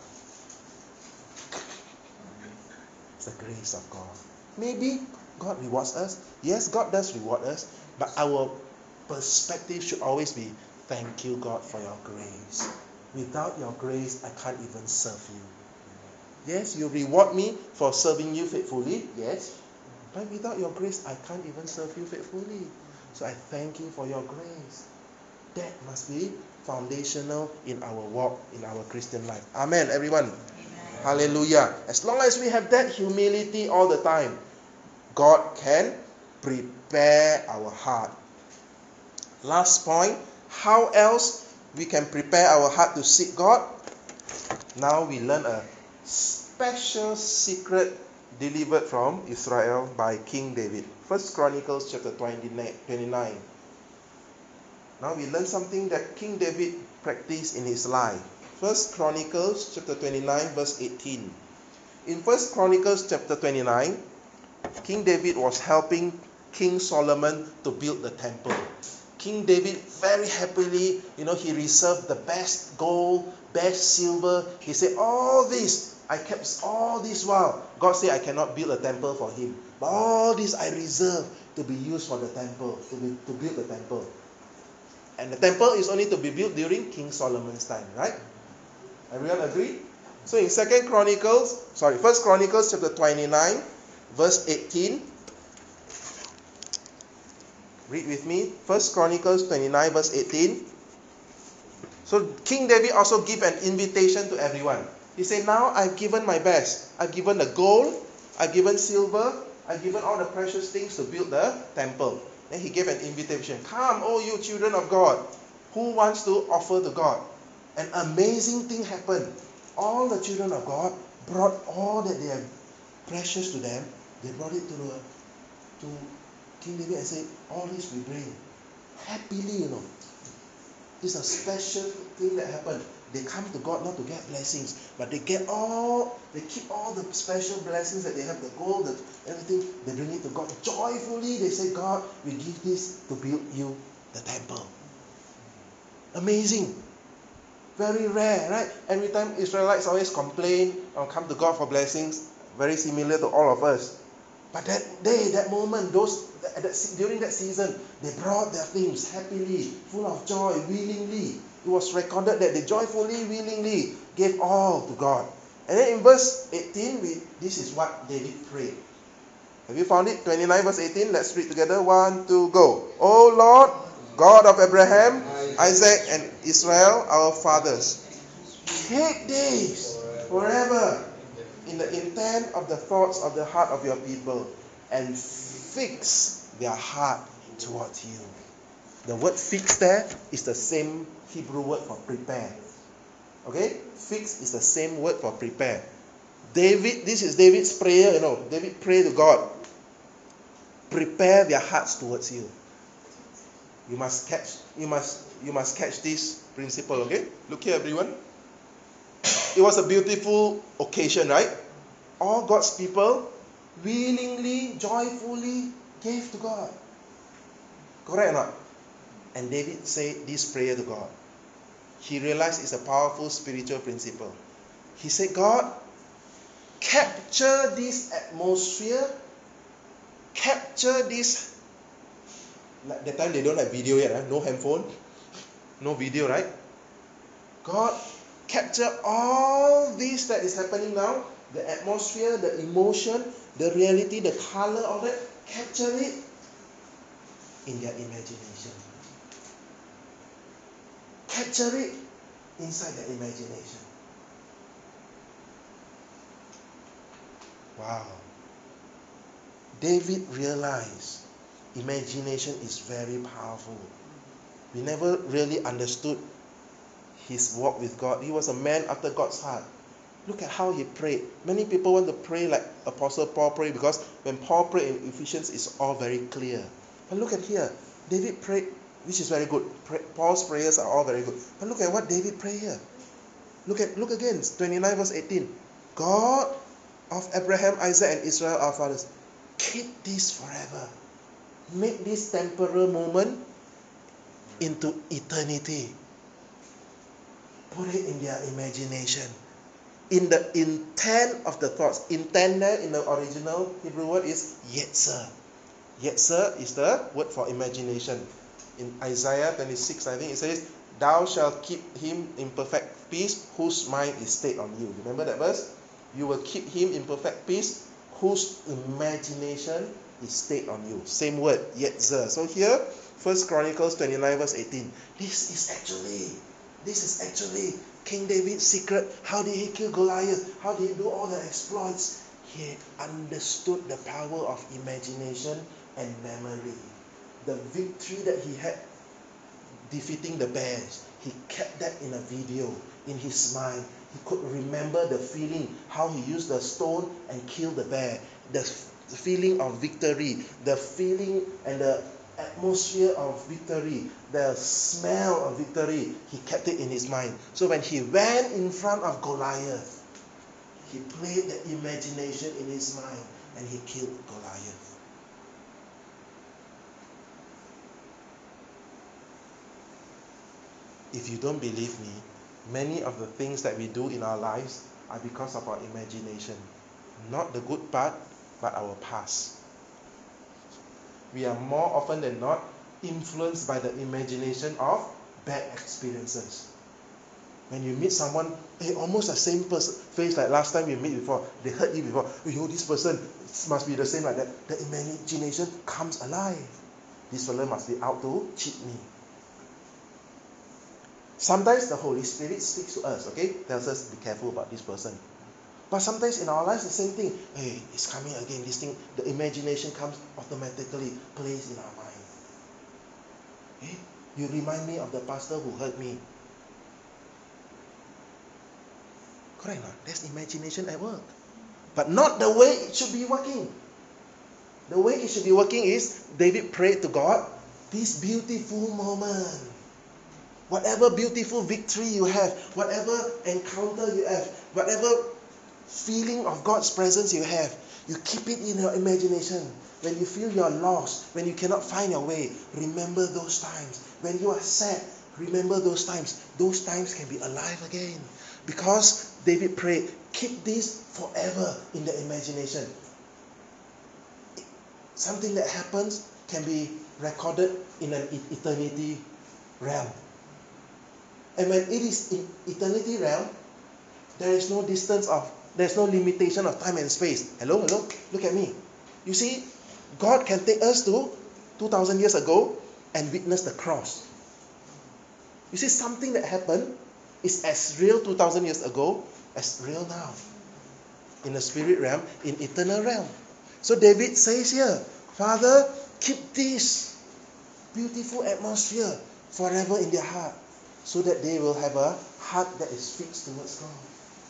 It's the grace of God. Maybe God rewards us. Yes, God does reward us. But our perspective should always be, thank you, God, for your grace. Without your grace, I can't even serve you. Yes, you reward me for serving you faithfully. Yes. But without your grace, I can't even serve you faithfully. So I thank you for your grace. That must be foundational in our walk, in our Christian life. Amen, everyone. Amen. Hallelujah. As long as we have that humility all the time, God can prepare our heart. Last point, how else we can prepare our heart to seek God? Now we learn a special secret delivered from Israel by King David. First Chronicles chapter twenty-nine. Now we learn something that King David practiced in his life. First Chronicles chapter twenty-nine verse eighteen. In First Chronicles chapter twenty-nine, King David was helping King Solomon to build the temple. King David very happily, you know, he reserved the best gold, best silver. He said, all this, I kept all this while. God said I cannot build a temple for him. But all this I reserve to be used for the temple, to, be, to build the temple. And the temple is only to be built during King Solomon's time, right? Everyone agree? So in Second Chronicles, sorry, First Chronicles chapter twenty-nine, verse eighteen. Read with me. First Chronicles twenty-nine, verse eighteen. So King David also gave an invitation to everyone. He said, now I've given my best. I've given the gold. I've given silver. I've given all the precious things to build the temple. Then he gave an invitation. Come, all you children of God. Who wants to offer to God? An amazing thing happened. All the children of God brought all that they have precious to them. They brought it to the, to King David and said, all this we bring. Happily, you know. This is a special thing that happened. They come to God not to get blessings, but they get all, they keep all the special blessings that they have, the gold, the everything, they bring it to God. Joyfully, they say, God, we give this to build you the temple. Amazing. Very rare, right? Every time Israelites always complain or come to God for blessings, very similar to all of us. But that day, that moment, those that, that, during that season, they brought their things happily, full of joy, willingly. It was recorded that they joyfully, willingly gave all to God. And then in verse eighteen, we, this is what David prayed. Have you found it? twenty-nine verse eighteen. Let's read together. One, two, go. Oh Lord, God of Abraham, Isaac, and Israel, our fathers. Keep this forever in the intent of the thoughts of the heart of your people, and fix their heart towards you. The word fix there is the same Hebrew word for prepare. Okay? Fix is the same word for prepare. David, this is David's prayer, you know. David prayed to God. Prepare their hearts towards you. You must catch, you must, you must catch this principle, okay? Look here, everyone. It was a beautiful occasion, right? All God's people willingly, joyfully gave to God. Correct or not? And David said this prayer to God. He realized it's a powerful spiritual principle. He said, God, capture this atmosphere, capture this. Like that time they don't have video yet, right? No handphone, no video, right? God, capture all this that is happening now, the atmosphere, the emotion, the reality, the color of it, capture it in their imagination. Capture it inside their imagination. Wow. David realized imagination is very powerful. We never really understood his walk with God. He was a man after God's heart. Look at how he prayed. Many people want to pray like Apostle Paul prayed, because when Paul prayed in Ephesians, it's all very clear. But look at here. David prayed, which is very good. Pray, Paul's prayers are all very good. But look at what David prayed here. Look at look again, twenty-nine verse eighteen. God of Abraham, Isaac, and Israel, our fathers, keep this forever. Make this temporal moment into eternity. Put it in their imagination. In the intent of the thoughts. Intent there in the original Hebrew word is yetzer. Yetzer is the word for imagination. In Isaiah twenty-six, I think it says, thou shalt keep him in perfect peace whose mind is stayed on you. Remember that verse? You will keep him in perfect peace whose imagination is stayed on you. Same word, yetzer. So here, First Chronicles twenty-nine verse eighteen. This is actually, this is actually King David's secret. How did he kill Goliath? How did he do all the exploits? He understood the power of imagination and memory. The victory that he had defeating the bears, he kept that in a video in his mind. He could remember the feeling, how he used the stone and killed the bear. The, the feeling of victory, the feeling and the atmosphere of victory, the smell of victory, he kept it in his mind. So when he went in front of Goliath, he played the imagination in his mind and he killed Goliath. If you don't believe me, many of the things that we do in our lives are because of our imagination. Not the good part, but our past. We are more often than not influenced by the imagination of bad experiences. When you meet someone, hey, almost the same person, face like last time you meet before, they hurt you before, you know, this person must be the same like that. The imagination comes alive. This fellow must be out to cheat me. Sometimes the Holy Spirit speaks to us, okay? Tells us, be careful about this person. But sometimes in our lives, the same thing. Hey, it's coming again. This thing, the imagination comes automatically, plays in our mind. Hey, you remind me of the pastor who hurt me. Correct or not? That's imagination at work. But not the way it should be working. The way it should be working is, David prayed to God, this beautiful moment. Whatever beautiful victory you have, whatever encounter you have, whatever feeling of God's presence you have, you keep it in your imagination. When you feel you're lost, when you cannot find your way, remember those times. When you are sad, remember those times. Those times can be alive again. Because David prayed, keep this forever in the imagination. Something that happens can be recorded in an eternity realm. And when it is in eternity realm, there is no distance of, there's no limitation of time and space. Hello, hello, look at me. You see, God can take us to two thousand years ago, and witness the cross. You see, something that happened is as real two thousand years ago as real now. In the spirit realm, in eternal realm. So David says here, Father, keep this beautiful atmosphere forever in their heart, so that they will have a heart that is fixed towards God.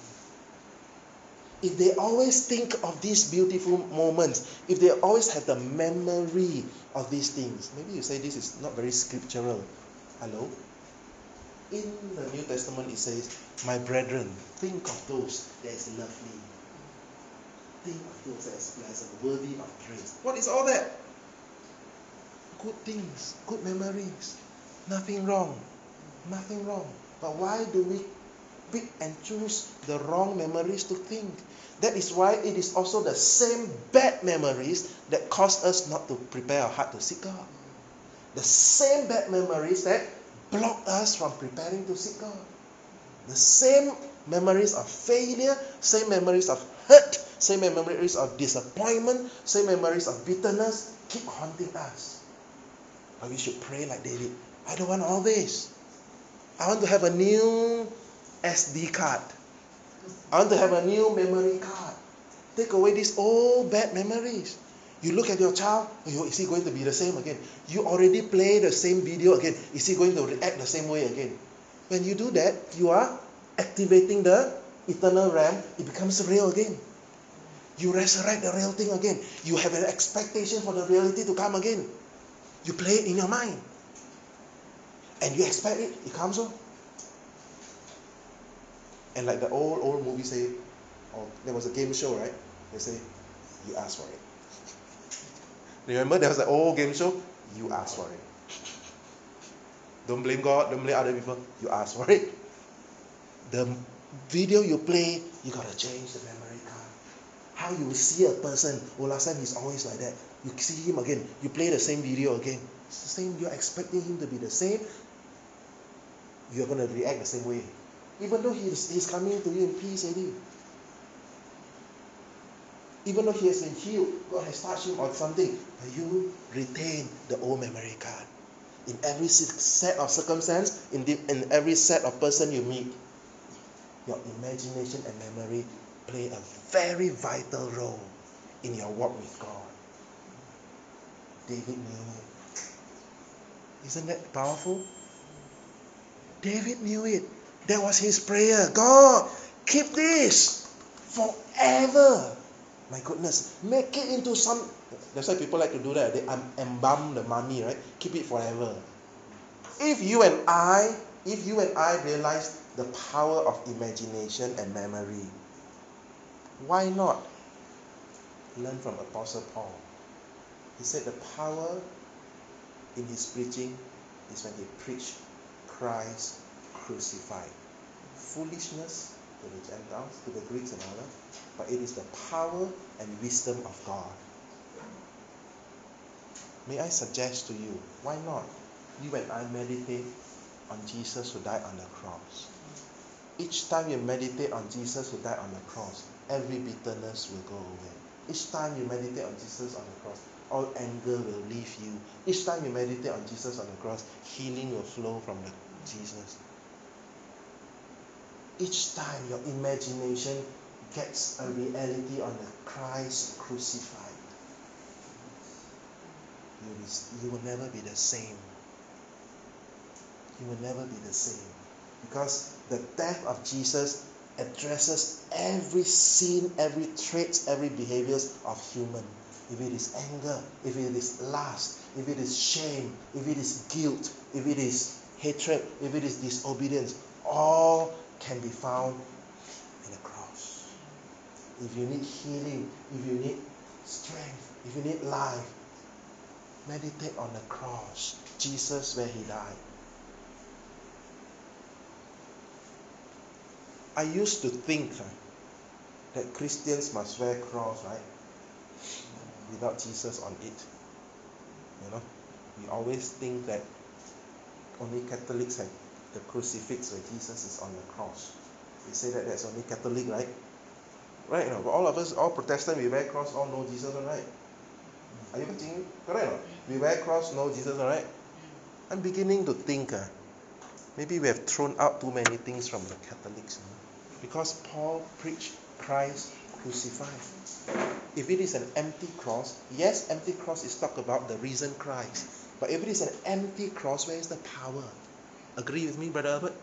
If they always think of these beautiful moments, if they always have the memory of these things, maybe you say this is not very scriptural. Hello? In the New Testament it says, my brethren, think of those that is lovely. Think of those that is pleasant, worthy of praise. What is all that? Good things, good memories. Nothing wrong. Nothing wrong. But why do we pick and choose the wrong memories to think? That is why it is also the same bad memories that cause us not to prepare our heart to seek God. The same bad memories that block us from preparing to seek God. The same memories of failure, same memories of hurt, same memories of disappointment, same memories of bitterness keep haunting us. But we should pray like David. I don't want all this. I want to have a new S D card. I want to have a new memory card. Take away these old bad memories. You look at your child, oh, is he going to be the same again? You already play the same video again. Is he going to react the same way again? When you do that, you are activating the eternal realm. It becomes real again. You resurrect the real thing again. You have an expectation for the reality to come again. You play it in your mind. And you expect it, it comes on. And like the old, old movie say, oh, there was a game show, right? They say, you ask for it. Remember there was an old game show? You ask for it. Don't blame God, don't blame other people. You ask for it. The video you play, you gotta change the memory card. How you see a person, oh last time he's always like that. You see him again, you play the same video again. It's the same, you're expecting him to be the same. You're gonna react the same way. Even though he's, he's coming to you in peace already. Even though he has been healed, God has touched him or something, but you retain the old memory card. In every set of circumstance, in, the, in every set of person you meet, your imagination and memory play a very vital role in your walk with God. David knew it. Isn't that powerful? David knew it. That was his prayer. God, keep this forever. My goodness, make it into some. That's why people like to do that. They embalm the money, right? Keep it forever. If you and I, if you and I realize the power of imagination and memory, why not learn from Apostle Paul? He said the power in his preaching is when he preached Christ crucified. Foolishness to the Gentiles, to the Greeks and others, but it is the power and wisdom of God. May I suggest to you, why not you and I meditate on Jesus who died on the cross? Each time you meditate on Jesus who died on the cross, every bitterness will go away. Each time you meditate on Jesus on the cross, all anger will leave you. Each time you meditate on Jesus on the cross, healing will flow from the Jesus. Each time your imagination gets a reality on the Christ crucified, you will, you will never be the same. You will never be the same. Because the death of Jesus addresses every sin, every trait, every behaviors of human. If it is anger, if it is lust, if it is shame, if it is guilt, if it is hatred, if it is disobedience, all can be found in the cross. If you need healing, if you need strength, if you need life, meditate on the cross, Jesus where he died. I used to think uh, that Christians must wear cross, right? Without Jesus on it. You know, we always think that only Catholics have the crucifix where Jesus is on the cross. They say that that's only Catholic, right? Right, you know, but all of us, all Protestant, we wear cross, all know Jesus, all right? Are you watching? Correct or not? We wear cross, know Jesus, all right? I'm beginning to think uh, maybe we have thrown out too many things from the Catholics. You know? Because Paul preached Christ crucified. If it is an empty cross, yes, empty cross is talk about the risen Christ. But if it is an empty cross, where is the power? Agree with me, Brother Albert?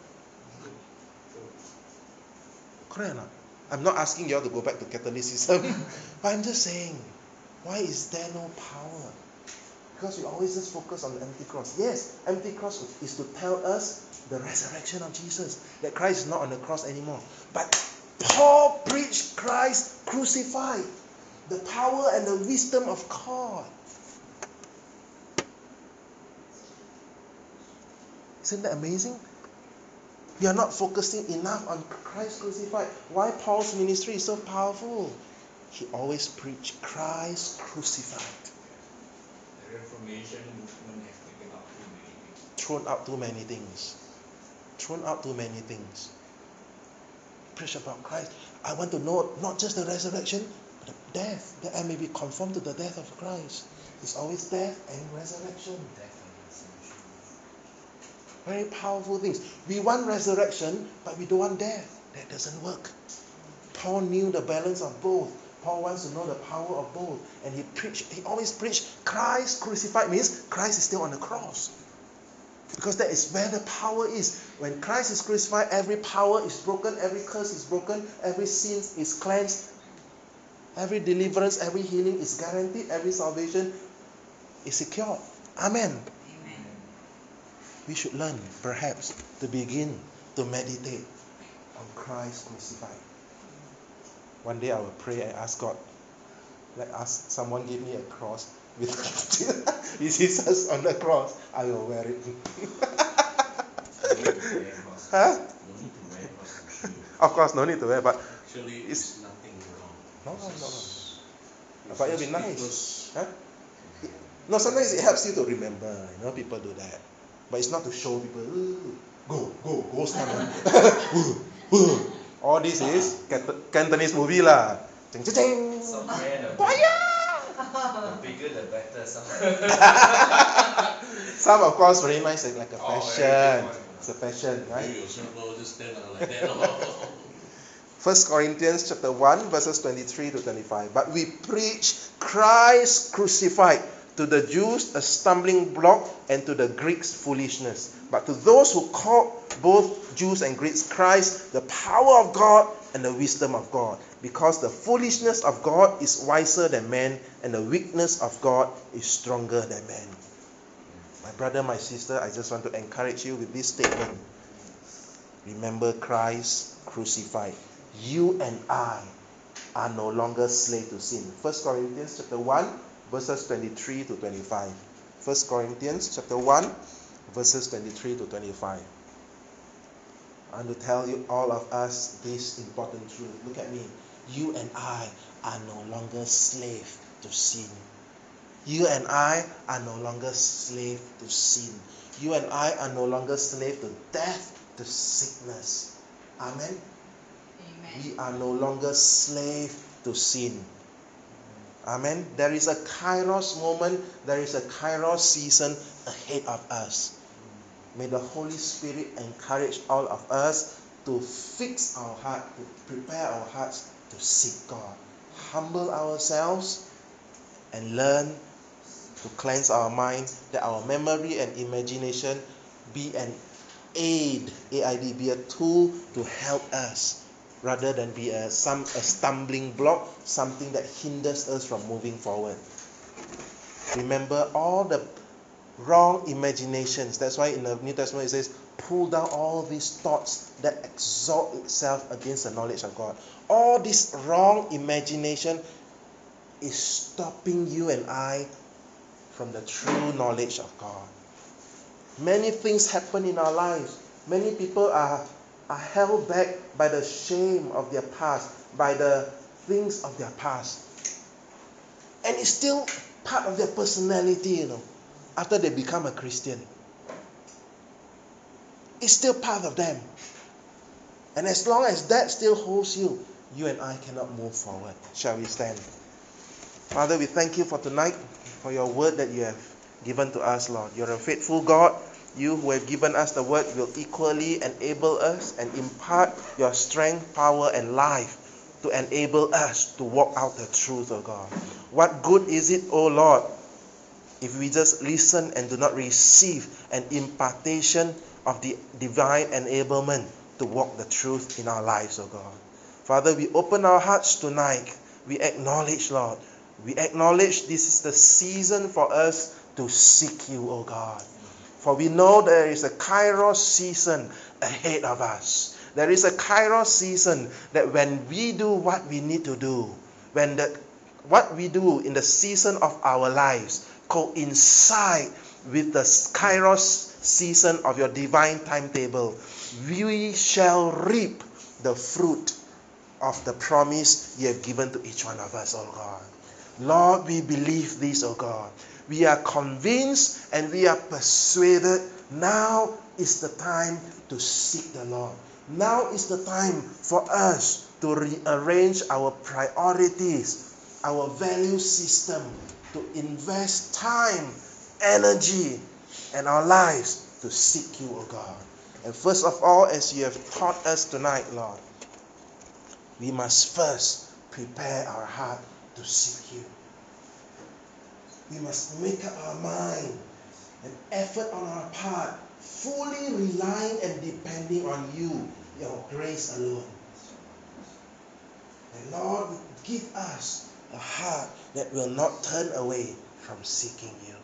Correct or not? I'm not asking you all to go back to Catholicism. But I'm just saying, why is there no power? Because we always just focus on the empty cross. Yes, empty cross is to tell us the resurrection of Jesus. That Christ is not on the cross anymore. But Paul preached Christ crucified. The power and the wisdom of God. Isn't that amazing? We are not focusing enough on Christ crucified. Why Paul's ministry is so powerful? He always preached Christ crucified. The Reformation movement has taken up too many things. Thrown out too many things. Thrown out too many things. Preach about Christ. I want to know not just the resurrection, but the death, that I may be conformed to the death of Christ. It's always death and resurrection. Death and resurrection. Very powerful things. We want resurrection, but we don't want death. That doesn't work. Paul knew the balance of both. Paul wants to know the power of both. And he preached, he always preached Christ crucified means Christ is still on the cross. Because that is where the power is. When Christ is crucified, every power is broken, every curse is broken, every sin is cleansed, every deliverance, every healing is guaranteed, every salvation is secured. Amen. Amen. We should learn, perhaps, to begin to meditate on Christ crucified. One day I will pray and ask God, let ask someone give me a cross with Jesus on the cross. I will wear it. Huh? No need to wear cross, I'm sure. Of course, no need to wear, but Actually, It's- it's nothing wrong. no, no, no, no. Because- But it'll be because- nice. Huh? No, sometimes it helps you to remember. You know, people do that. But it's not to show people, "Ooh, go, go, go, stand." Ooh, ooh. All this is Cant- Cantonese movie lah. Ching, ching, ching. Somewhere the, Fire! the bigger the better. Some Some, of course, very nice, like a Oh, very fashion. good one. It's a fashion, right? You yourself will just stand out like that. First Corinthians chapter one, verses twenty-three to twenty-five. But we preach Christ crucified, to the Jews a stumbling block, and to the Greeks foolishness. But to those who call both Jews and Greeks Christ, the power of God and the wisdom of God. Because the foolishness of God is wiser than man, and the weakness of God is stronger than man. My brother, my sister, I just want to encourage you with this statement. Remember Christ crucified. You and I are no longer slave to sin. First Corinthians chapter one, verses twenty-three to twenty-five. First Corinthians chapter one, verses twenty-three to twenty-five. I want to tell you, all of us, this important truth. Look at me. You and I are no longer slave to sin. You and I are no longer slave to sin. You and I are no longer slave to death, to sickness. Amen. Amen. We are no longer slave to sin. Amen. There is a Kairos moment, there is a Kairos season ahead of us. May the Holy Spirit encourage all of us to fix our heart, to prepare our hearts to seek God. Humble ourselves and learn to cleanse our mind, that our memory and imagination be an aid, A I D, be a tool to help us, rather than be a, some, a stumbling block, something that hinders us from moving forward. Remember all the wrong imaginations. That's why in the New Testament it says, pull down all these thoughts that exalt itself against the knowledge of God. All this wrong imagination is stopping you and I from the true knowledge of God. Many things happen in our lives. Many people are, are held back by the shame of their past, by the things of their past. And it's still part of their personality, you know, after they become a Christian. It's still part of them. And as long as that still holds you, you and I cannot move forward. Shall we stand? Father, we thank you for tonight, for your word that you have given to us, Lord. You're a faithful God You who have given us the word will equally enable us and impart your strength, power, and life to enable us to walk out the truth, O God. What good is it, O Lord, if we just listen and do not receive an impartation of the divine enablement to walk the truth in our lives, O God. Father, we open our hearts tonight. We acknowledge, Lord, we acknowledge this is the season for us to seek you, O God. For we know there is a Kairos season ahead of us. There is a Kairos season that when we do what we need to do, when the, what we do in the season of our lives coincide with the Kairos season of your divine timetable, we shall reap the fruit of the promise you have given to each one of us, O God. Lord, we believe this, O God. We are convinced and we are persuaded now is the time to seek the Lord. Now is the time for us to rearrange our priorities, our value system, to invest time, energy, and our lives to seek you, O God. And first of all, as you have taught us tonight, Lord, we must first prepare our heart to seek you. We must make up our mind, an effort on our part, fully relying and depending on you, your grace alone. And Lord, give us a heart that will not turn away from seeking you.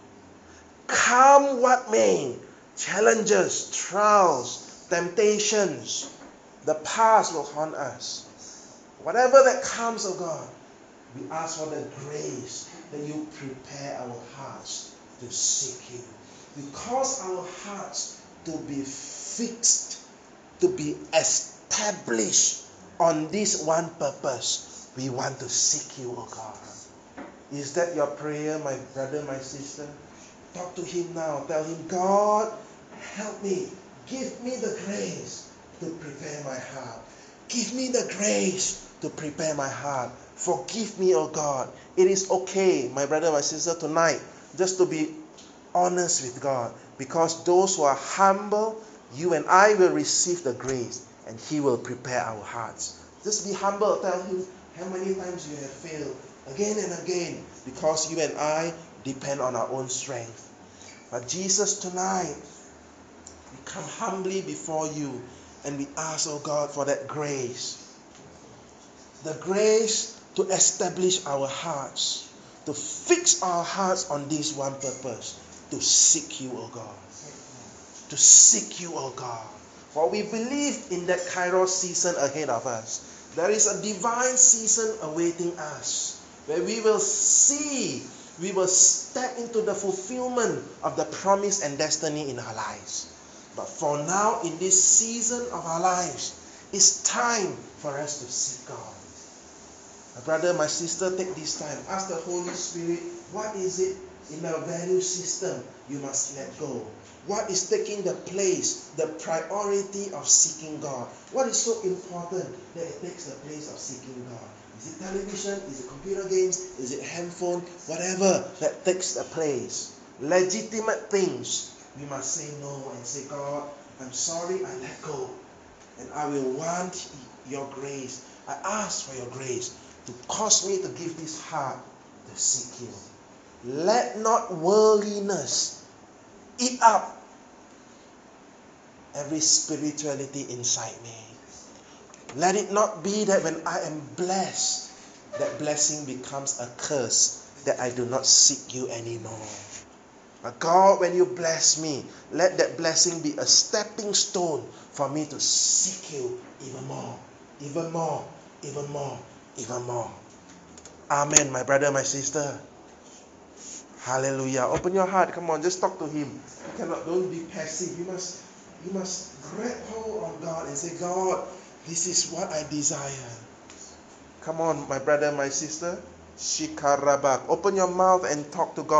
Come what may, challenges, trials, temptations, the past will haunt us. Whatever that comes, oh God, we ask for the grace that you prepare our hearts to seek you. You cause our hearts to be fixed, to be established on this one purpose. We want to seek you, O God. Is that your prayer, my brother, my sister? Talk to him now. Tell him, God, help me. Give me the grace to prepare my heart. Give me the grace to prepare my heart. Forgive me, O God. It is okay, my brother, my sister, tonight, just to be honest with God. Because those who are humble, you and I will receive the grace and He will prepare our hearts. Just be humble. Tell Him how many times you have failed again and again because you and I depend on our own strength. But Jesus, tonight, we come humbly before you and we ask, oh God, for that grace. The grace to establish our hearts, to fix our hearts on this one purpose, to seek you, O God. To seek you, O God. For we believe in that Kairos season ahead of us. There is a divine season awaiting us, where we will see, we will step into the fulfillment of the promise and destiny in our lives. But for now, in this season of our lives, it's time for us to seek God. My brother, my sister, take this time. Ask the Holy Spirit, what is it in our value system you must let go? What is taking the place, the priority of seeking God? What is so important that it takes the place of seeking God? Is it television? Is it computer games? Is it handphone? Whatever that takes the place. Legitimate things, we must say no and say, God, I'm sorry, I let go. And I will want your grace. I ask for your grace to cause me to give this heart to seek you. Let not worldliness eat up every spirituality inside me. Let it not be that when I am blessed, that blessing becomes a curse, that I do not seek you anymore. But God, when you bless me, let that blessing be a stepping stone for me to seek you even more, even more, even more, even more. Amen, my brother, my sister. Hallelujah. Open your heart. Come on, just talk to Him. You cannot, don't be passive. You must, you must grab hold on God and say, God, this is what I desire. Come on, my brother, my sister. Shikarabak. Open your mouth and talk to God.